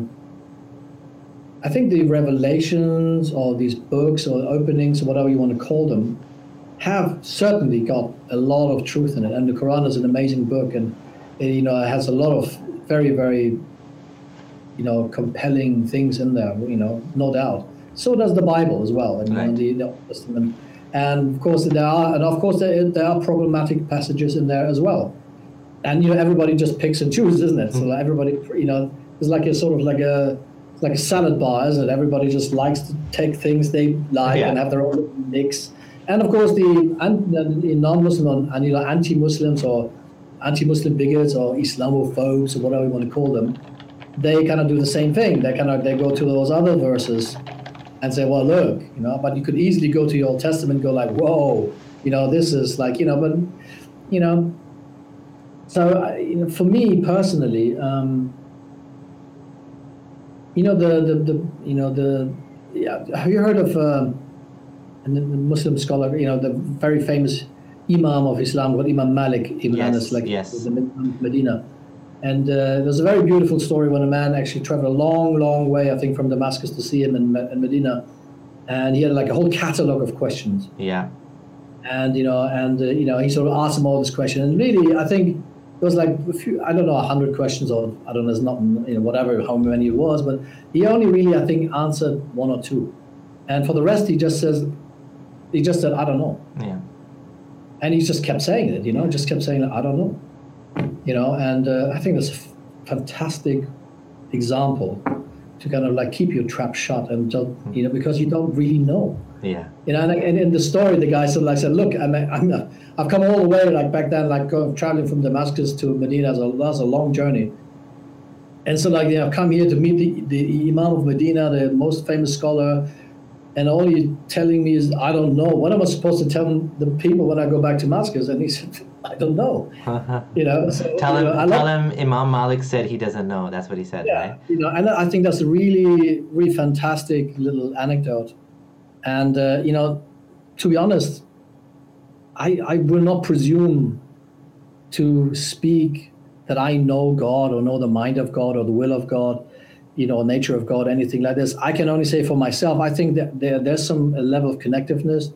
I think the revelations or these books or openings or whatever you want to call them have certainly got a lot of truth in it. And the Quran is an amazing book, and it has a lot of very, very compelling things in there, no doubt. So does the Bible as well, and right. The Old Testament. And of course there are problematic passages in there as well. And everybody just picks and chooses, isn't it? So everybody, it's like a sort of like a salad bar, isn't it? Everybody just likes to take things they like and have their own mix. And of course, the non-Muslim and anti-Muslims or anti-Muslim bigots or Islamophobes or whatever you want to call them, they kind of do the same thing. They go to those other verses and say, well, look, but you could easily go to your Old Testament and go like, whoa, this is like, but. So for me personally, have you heard of a Muslim scholar? The very famous Imam of Islam, called Imam Malik ibn Anas, in Medina. And there's a very beautiful story when a man actually traveled a long, long way, I think, from Damascus to see him in Medina, and he had like a whole catalogue of questions. Yeah. And he sort of asked him all this question, and really, I think. It was like a few, I don't know, 100 questions, or I don't know, it's not, whatever, how many it was, but he only really, I think, answered one or two. And for the rest, he just said, I don't know. Yeah. And he just kept saying it, just kept saying, I don't know. And I think that's a fantastic example to kind of like keep your trap shut and just, because you don't really know. Yeah. And in the story, the guy said, look, I've come all the way, like back then, like traveling from Damascus to Medina, that's a long journey. And so I've come here to meet the Imam of Medina, the most famous scholar, and all you're telling me is, I don't know. What am I supposed to tell the people when I go back to Damascus? And he said, I don't know. So, tell him Imam Malik said he doesn't know. That's what he said, right? And I think that's a really, really fantastic little anecdote. And, to be honest, I will not presume to speak that I know God or know the mind of God or the will of God, nature of God, anything like this. I can only say for myself, I think that there's some level of connectiveness,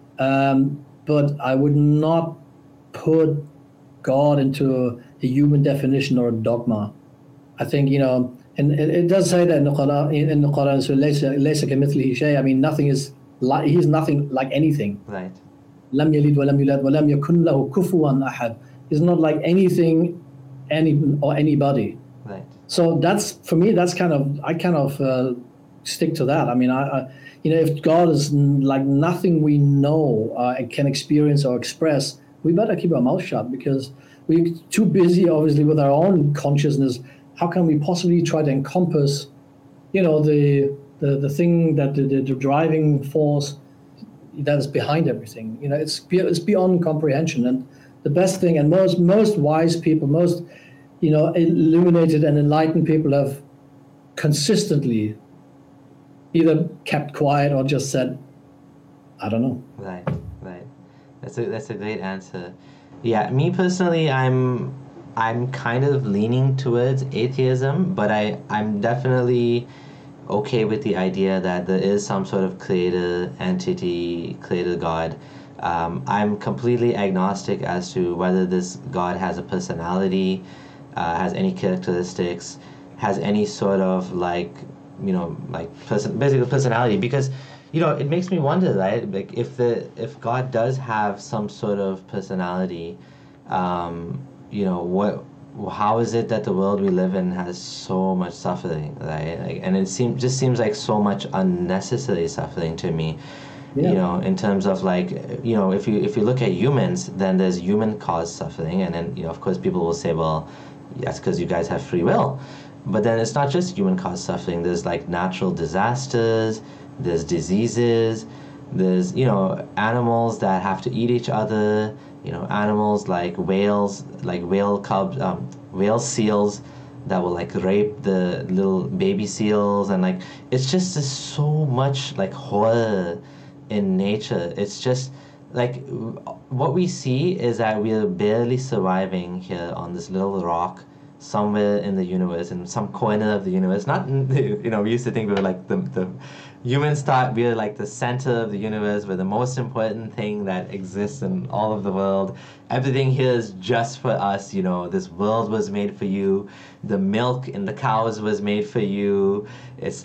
but I would not put God into a human definition or a dogma. I think, and it does say that in the Quran, so laysa kamithlihi shay. I mean, he's nothing like anything. Right. Lam yalid wa lam yulad wa lam yakun lahu kufuwan ahad. He's not like anything, or anybody. Right. So that's, for me, I kind of stick to that. I mean, if God is like nothing we know and can experience or express, we better keep our mouth shut, because we're too busy, obviously, with our own consciousness. How can we possibly try to encompass, the thing that the driving force that is behind everything? It's beyond comprehension. And the best thing, and most wise people, most illuminated and enlightened people have consistently either kept quiet or just said, I don't know. Right. That's a great answer. Yeah, me personally, I'm kind of leaning towards atheism, but I'm definitely okay with the idea that there is some sort of creator entity, creator God. I'm completely agnostic as to whether this God has a personality, has any characteristics, has any sort of basically personality, because it makes me wonder, right? Like if God does have some sort of personality, how is it that the world we live in has so much suffering, right? And it just seems like so much unnecessary suffering to me. Yeah. In terms of if you look at humans, then there's human caused suffering, and then of course people will say, well, that's because you guys have free will. But then it's not just human caused suffering. There's natural disasters, there's diseases, there's animals that have to eat each other, animals like whales, like whale cubs, whale seals that will rape the little baby seals, and it's just so much horror in nature. It's just what we see is that we're barely surviving here on this little rock somewhere in the universe, in some corner of the universe. Not we used to think we were the humans thought we were the center of the universe, we're the most important thing that exists in all of the world. Everything here is just for us. This world was made for you, the milk in the cows was made for you. It's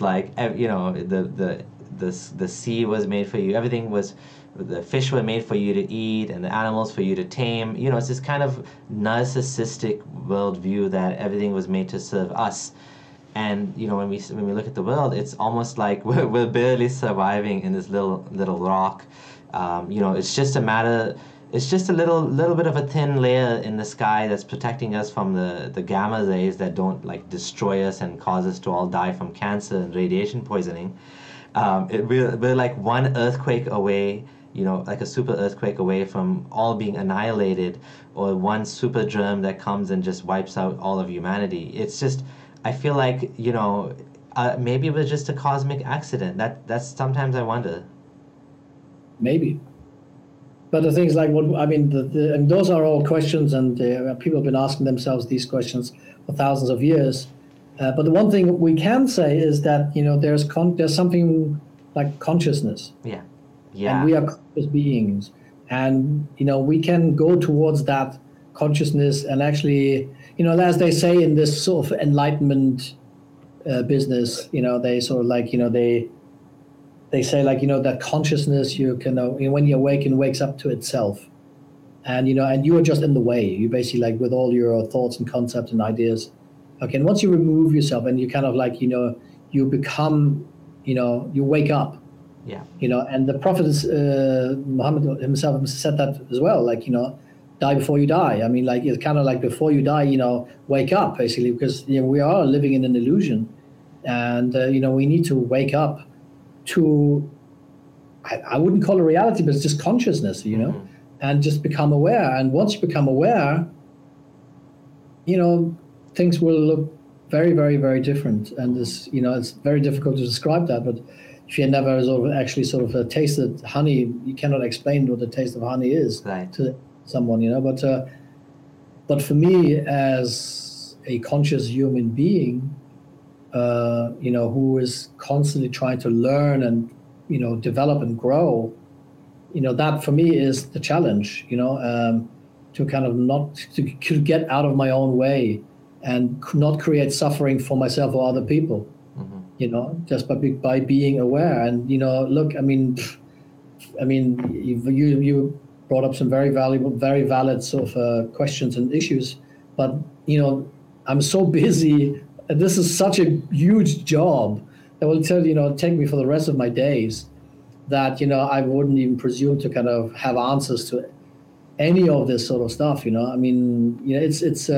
the sea was made for you. Everything was, the fish were made for you to eat, and the animals for you to tame. It's this kind of narcissistic worldview that everything was made to serve us. And when we look at the world, it's almost like we're barely surviving in this little rock. It's just a matter. It's just a little bit of a thin layer in the sky that's protecting us from the gamma rays that don't destroy us and cause us to all die from cancer and radiation poisoning. We're one earthquake away, a super earthquake away from all being annihilated, or one super germ that comes and just wipes out all of humanity. It's just, I feel maybe it was just a cosmic accident. That's sometimes I wonder. Maybe. But the things and those are all questions, and people have been asking themselves these questions for thousands of years. But the one thing we can say is that there's something like consciousness. Yeah. And we are conscious beings, and we can go towards that consciousness, and actually, as they say in this sort of enlightenment business, they sort of like, they say like, that consciousness, you can, when you awaken, wakes up to itself. And, and you are just in the way. You basically like with all your thoughts and concepts and ideas. Okay. And once you remove yourself and you kind of like, you become, you wake up. Yeah. And the Prophet Muhammad himself said that as well, like, die before you die. I mean, like, it's kind of like before you die, wake up basically, because we are living in an illusion, and we need to wake up to, I wouldn't call it reality, but it's just consciousness, Mm-hmm. and just become aware. And once you become aware, things will look very, very, very different. And this, it's very difficult to describe that, but if you never actually tasted honey, you cannot explain what the taste of honey is to someone, but for me, as a conscious human being, who is constantly trying to learn and, develop and grow, that for me is the challenge, to kind of not to get out of my own way and not create suffering for myself or other people. Just by being aware. And look, I mean, you brought up some very valuable, very valid sort of questions and issues, but I'm so busy, and this is such a huge job that will take me for the rest of my days, that I wouldn't even presume to kind of have answers to any of this sort of stuff. I mean, it's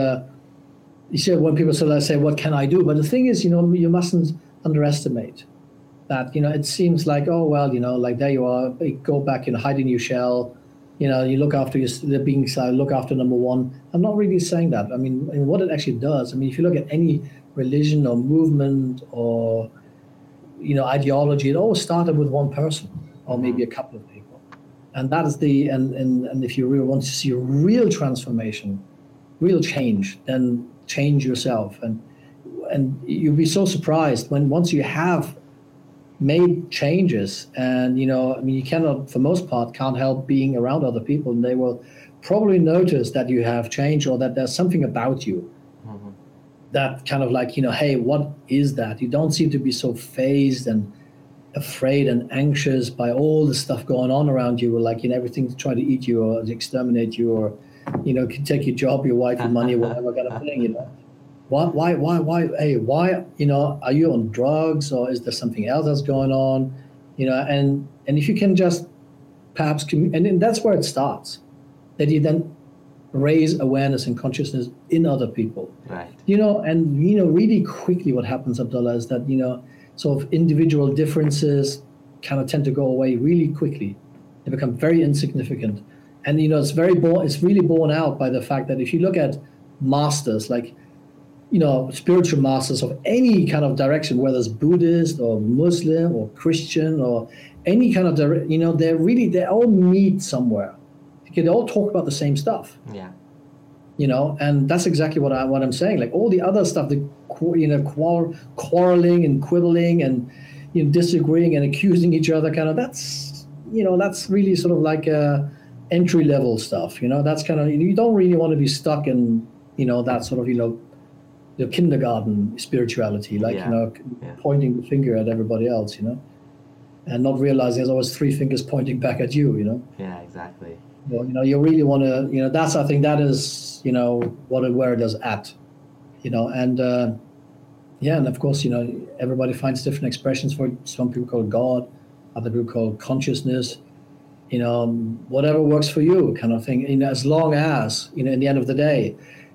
you see when people say, what can I do? But the thing is, you mustn't underestimate that. It seems like, oh well, like there you are, go back and hide in your shell, you look after the beings, look after number one. I'm not really saying that. I mean, and what it actually does, I mean, if you look at any religion or movement or ideology, it always started with one person or maybe a couple of people, and that is and if you really want to see a real transformation, real change, then change yourself. And you'll be so surprised when once you have made changes, and I mean, you cannot, for most part, can't help being around other people, and they will probably notice that you have changed, or that there's something about you that kind of like, hey, what is that? You don't seem to be so phased and afraid and anxious by all the stuff going on around you, or like everything to try to eat you or exterminate you, or can take your job, your wife, your money, whatever kind of thing. Why, hey, why, are you on drugs, or is there something else that's going on? And if you can just perhaps, and then that's where it starts, that you then raise awareness and consciousness in other people. Right. And, really quickly what happens, Abdullah, is that, sort of individual differences kind of tend to go away really quickly. They become very insignificant. And, it's really borne out by the fact that if you look at masters, like, spiritual masters of any kind of direction, whether it's Buddhist or Muslim or Christian or any kind of, they all meet somewhere. They all talk about the same stuff. Yeah. And that's exactly what I'm saying. Like all the other stuff, the quarreling and quibbling and disagreeing and accusing each other, kind of, that's really sort of like entry level stuff. That's kind of, you don't really want to be stuck in that sort of the kindergarten spirituality, like pointing the finger at everybody else, and not realizing there's always three fingers pointing back at you. Yeah, exactly. Well, you really want to, I think that is, where it is at, and and of course, everybody finds different expressions for it. Some people call it God, other people call it consciousness, whatever works for you, kind of thing. As long as, in the end of the day,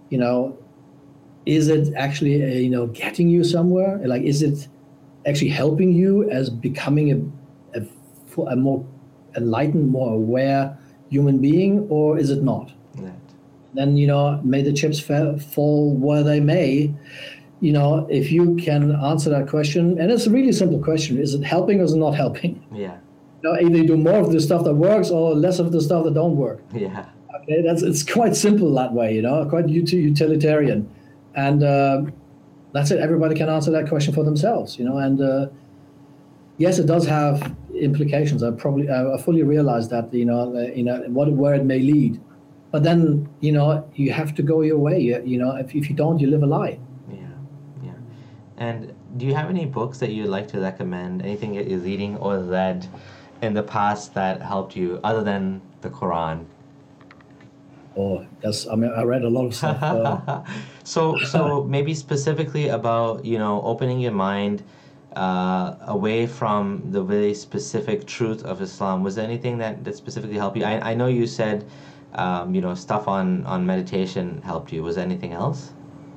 is it actually, getting you somewhere? Like, is it actually helping you as becoming a more enlightened, more aware human being, or is it not? Right. Then, may the chips fall where they may. If you can answer that question, and it's a really simple question: is it helping or is it not helping? Yeah. Either you do more of the stuff that works or less of the stuff that don't work. Yeah. Okay, it's quite simple that way. Quite utilitarian, and that's it. Everybody can answer that question for themselves. And yes, it does have implications. I fully realize that. Where it may lead. But then, you have to go your way. If you don't, you live a lie. Yeah, yeah. And do you have any books that you'd like to recommend? Anything that you're reading or read in the past that helped you, other than the Quran? Oh, yes. I mean, I read a lot of stuff. So maybe specifically about, opening your mind away from the very specific truth of Islam. Was there anything that specifically helped you? I know you said, stuff on meditation helped you. Was there anything else?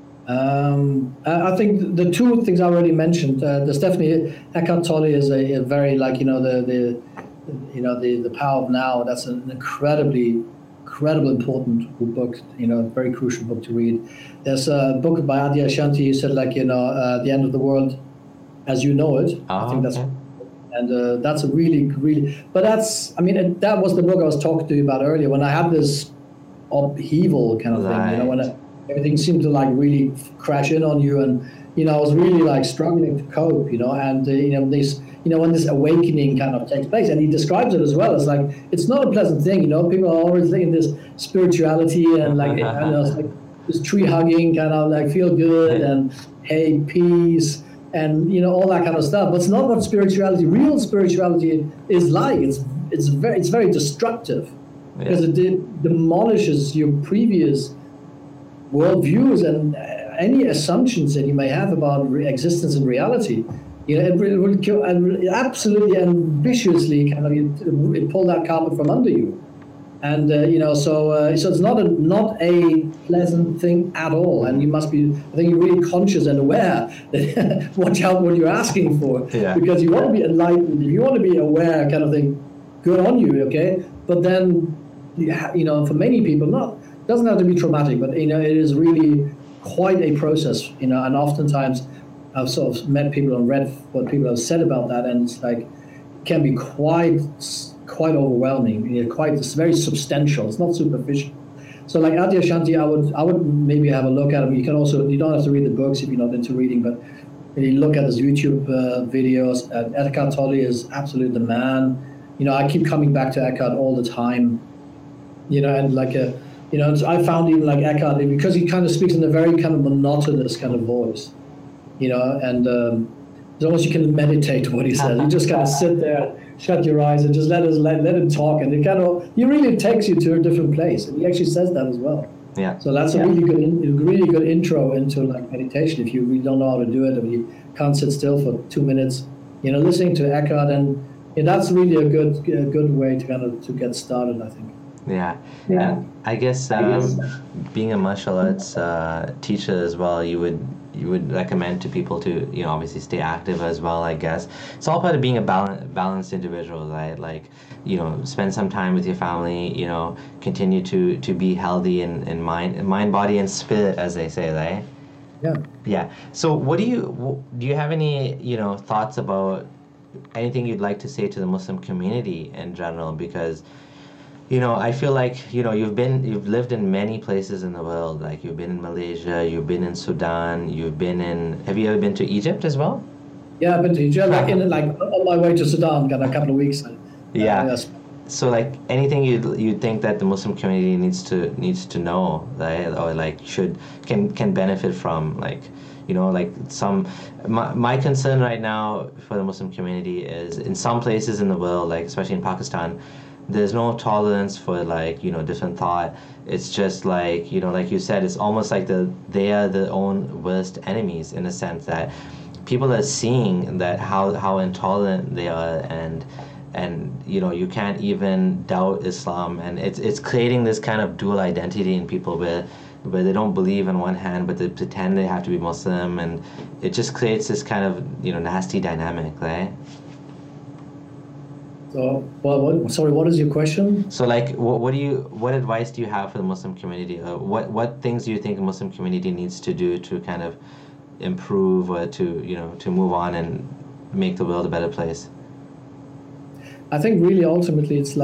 I think the two things I already mentioned. There's definitely Eckhart Tolle is a very the Power of Now. That's an incredibly important book. A very crucial book to read. There's a book by Adi Ashanti. He said the end of the world as you know it. I think that's. And that's a really, but that was the book I was talking to you about earlier when I had this upheaval kind of thing, when everything seemed to really crash in on you, and I was really struggling to cope, and this, when this awakening kind of takes place, and he describes it as well as it's not a pleasant thing, people are always thinking this spirituality and it's this tree hugging kind of feel good and hey peace. And all that kind of stuff, but it's not what spirituality. Real spirituality is like. It's very destructive because it demolishes your previous worldviews and any assumptions that you may have about existence and reality. It will kill and absolutely and viciously kind of it pull that carpet from under you. And so it's not a pleasant thing at all, and you must be. I think you're really conscious and aware that watch out what you're asking for, because you want to be enlightened. If you want to be aware, kind of thing, good on you, okay. But then, for many people, doesn't have to be traumatic, but it is really quite a process, and oftentimes I've sort of met people and read what people have said about that, and it's can be quite overwhelming. It's very substantial. It's not superficial. So Adi Ashanti, I would maybe have a look at him. You don't have to read the books if you're not into reading, but you look at his YouTube videos. Eckhart Tolle is absolutely the man. I keep coming back to Eckhart all the time. And I found even Eckhart, because he kind of speaks in a very kind of monotonous kind of voice, and it's almost you can meditate what he says. You just kind of sit there, shut your eyes, and just let him talk, and he really takes you to a different place. And he actually says that as well. Yeah. So that's a really good intro into meditation. If you really don't know how to do it, or you can't sit still for 2 minutes, listening to Eckhart, and that's really a good way to get started, I think. Yeah. I guess being a martial arts teacher as well, you would recommend to people to obviously stay active as well. I guess it's all part of being a balanced individual, right? Spend some time with your family, continue to be healthy in mind, body, and spirit, as they say, right? Yeah. So do you have any thoughts about anything you'd like to say to the Muslim community in general? Because I feel like you've lived in many places in the world. You've been in Malaysia, you've been in Sudan, have you ever been to Egypt as well? Yeah, I've been to Egypt. On my way to Sudan, got a couple of weeks. So anything you'd think that the Muslim community needs to know, right? Or can benefit from, my concern right now for the Muslim community is in some places in the world, especially in Pakistan, there's no tolerance for different thought. It's just like you said, it's almost like they are their own worst enemies, in a sense that people are seeing that how intolerant they are, and you can't even doubt Islam, and it's creating this kind of dual identity in people where they don't believe on one hand, but they pretend they have to be Muslim, and it just creates this kind of nasty dynamic, right? So, what is your question? So, what advice do you have for the Muslim community? What things do you think the Muslim community needs to do to kind of improve, or to move on and make the world a better place? I think really ultimately it's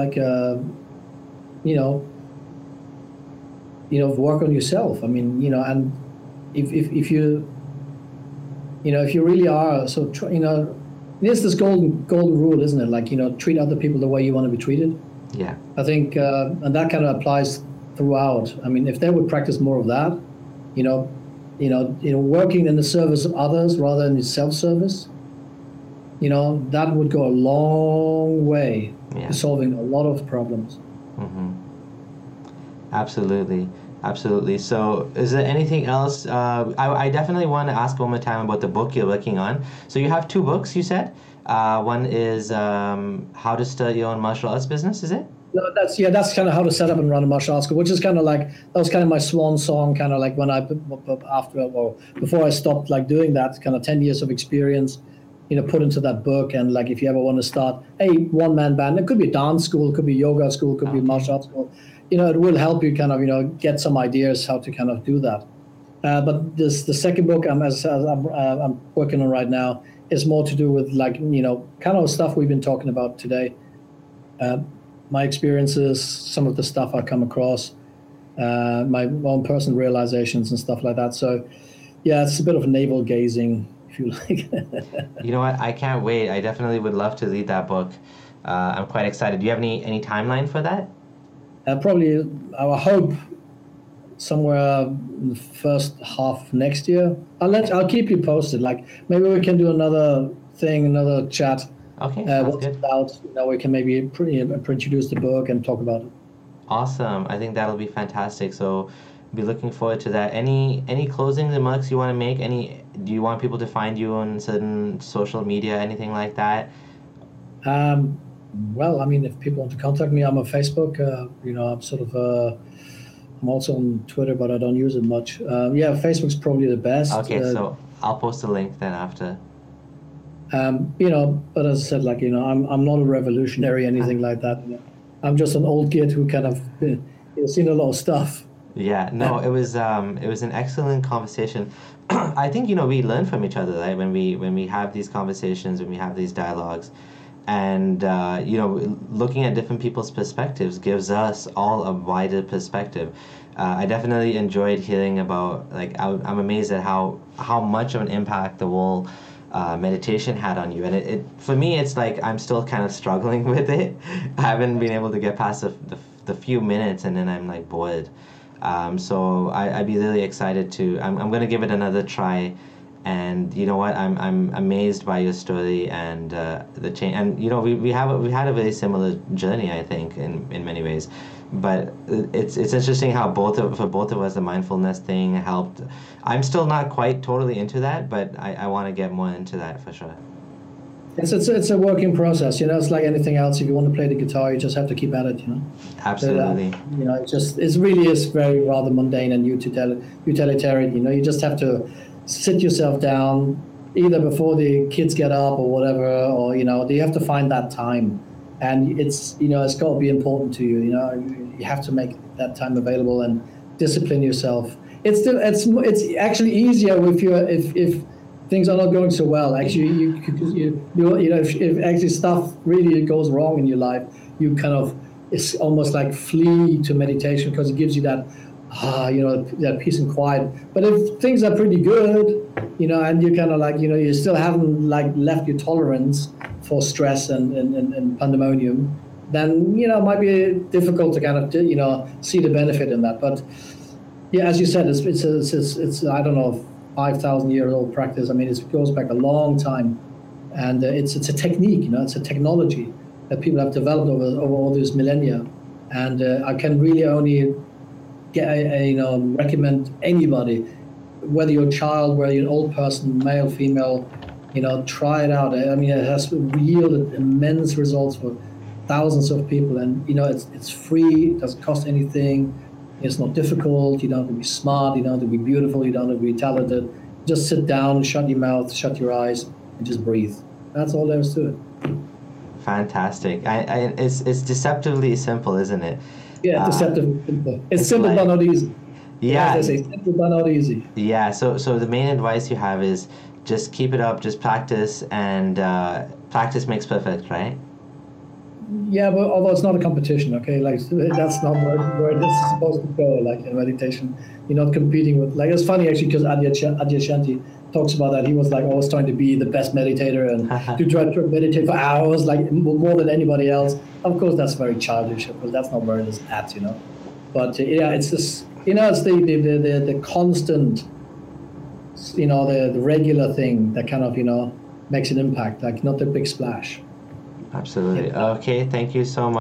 work on yourself. I mean, and if you really are there's this golden rule, isn't it? Treat other people the way you want to be treated. Yeah. I think, and that kind of applies throughout. I mean, if they would practice more of that, you know, working in the service of others rather than self-service, that would go a long way to solving a lot of problems. Mm-hmm. Absolutely. So is there anything else? I definitely want to ask one more time about the book you're working on. So you have 2 books, you said? One is How to Start Your Own Martial Arts Business, is it? No, that's kind of how to set up and run a martial arts school, which is kind of like, that was kind of my swan song, kind of like when before I stopped like doing that, kind of 10 years of experience, put into that book. And like, if you ever want to start a one-man band, it could be a dance school, it could be yoga school, it could be a martial arts school, it will help you kind of, get some ideas how to kind of do that. But the second book I'm working on right now is more to do with like, kind of stuff we've been talking about today. My experiences, some of the stuff I come across, my own personal realizations and stuff like that. So, yeah, it's a bit of navel gazing, if you like. You know what? I can't wait. I definitely would love to read that book. I'm quite excited. Do you have any timeline for that? Probably, I hope somewhere in the first half next year. I'll keep you posted. Like, maybe we can do another chat. Okay, sounds good. About, we can maybe introduce the book and talk about it. Awesome. I think that'll be fantastic. So, be looking forward to that. Any closing remarks you want to make? Do you want people to find you on certain social media, anything like that? Well, I mean, if people want to contact me, I'm on Facebook. I'm sort of. I'm also on Twitter, but I don't use it much. Facebook's probably the best. Okay, so I'll post a link then after. But as I said, like, I'm not a revolutionary, anything like that. I'm just an old kid who kind of seen a lot of stuff. Yeah, no, it was an excellent conversation. I think we learn from each other, right? When we have these conversations, when we have these dialogues, and looking at different people's perspectives gives us all a wider perspective. I definitely enjoyed hearing about, like, I'm amazed at how much of an impact the whole meditation had on you, and it for me, it's like I'm still kind of struggling with it. I haven't been able to get past the few minutes, and then I'm like bored. So I'd be really excited to. I'm gonna give it another try, and you know what? I'm amazed by your story and the change. And we had a very similar journey, I think, in many ways. But it's interesting how for both of us the mindfulness thing helped. I'm still not quite totally into that, but I want to get more into that for sure. It's a working process, It's like anything else. If you want to play the guitar, you just have to keep at it, Absolutely. It really is very rather mundane and utilitarian. You just have to sit yourself down either before the kids get up or whatever, or you have to find that time. And it's got to be important to you. You have to make that time available and discipline yourself. It's actually easier if things are not going so well. Actually, if actually stuff really goes wrong in your life, you kind of, it's almost like flee to meditation because it gives you that that peace and quiet. But if things are pretty good, and you kind of like, you still haven't like left your tolerance for stress and pandemonium, then, it might be difficult to kind of, see the benefit in that. But yeah, as you said, it's I don't know, 5,000-year-old practice. I mean, it goes back a long time, and it's a technique, it's a technology that people have developed over all these millennia. And I can really only recommend anybody, whether you're a child, whether you're an old person, male, female, try it out. I mean, it has yielded immense results for thousands of people, and it's free. It doesn't cost anything. It's not difficult. You don't have to be smart. You don't have to be beautiful. You don't have to be talented. Just sit down, shut your mouth, shut your eyes, and just breathe. That's all there is to it. Fantastic. It's deceptively simple, isn't it? Yeah, deceptively simple. It's simple but not easy. Yeah. As they say, simple but not easy. Yeah. So the main advice you have is just keep it up, just practice, and practice makes perfect, right? Yeah, but although it's not a competition, okay? Like, that's not where this is supposed to go, like in meditation. You're not competing with, like, it's funny actually because Adyashanti talks about that. He was like always trying to be the best meditator and to try to meditate for hours, like more than anybody else. Of course, that's very childish, because that's not where it is at, But yeah, it's this, it's the constant, the regular thing that kind of, makes an impact, like not the big splash. Absolutely. Okay, thank you so much.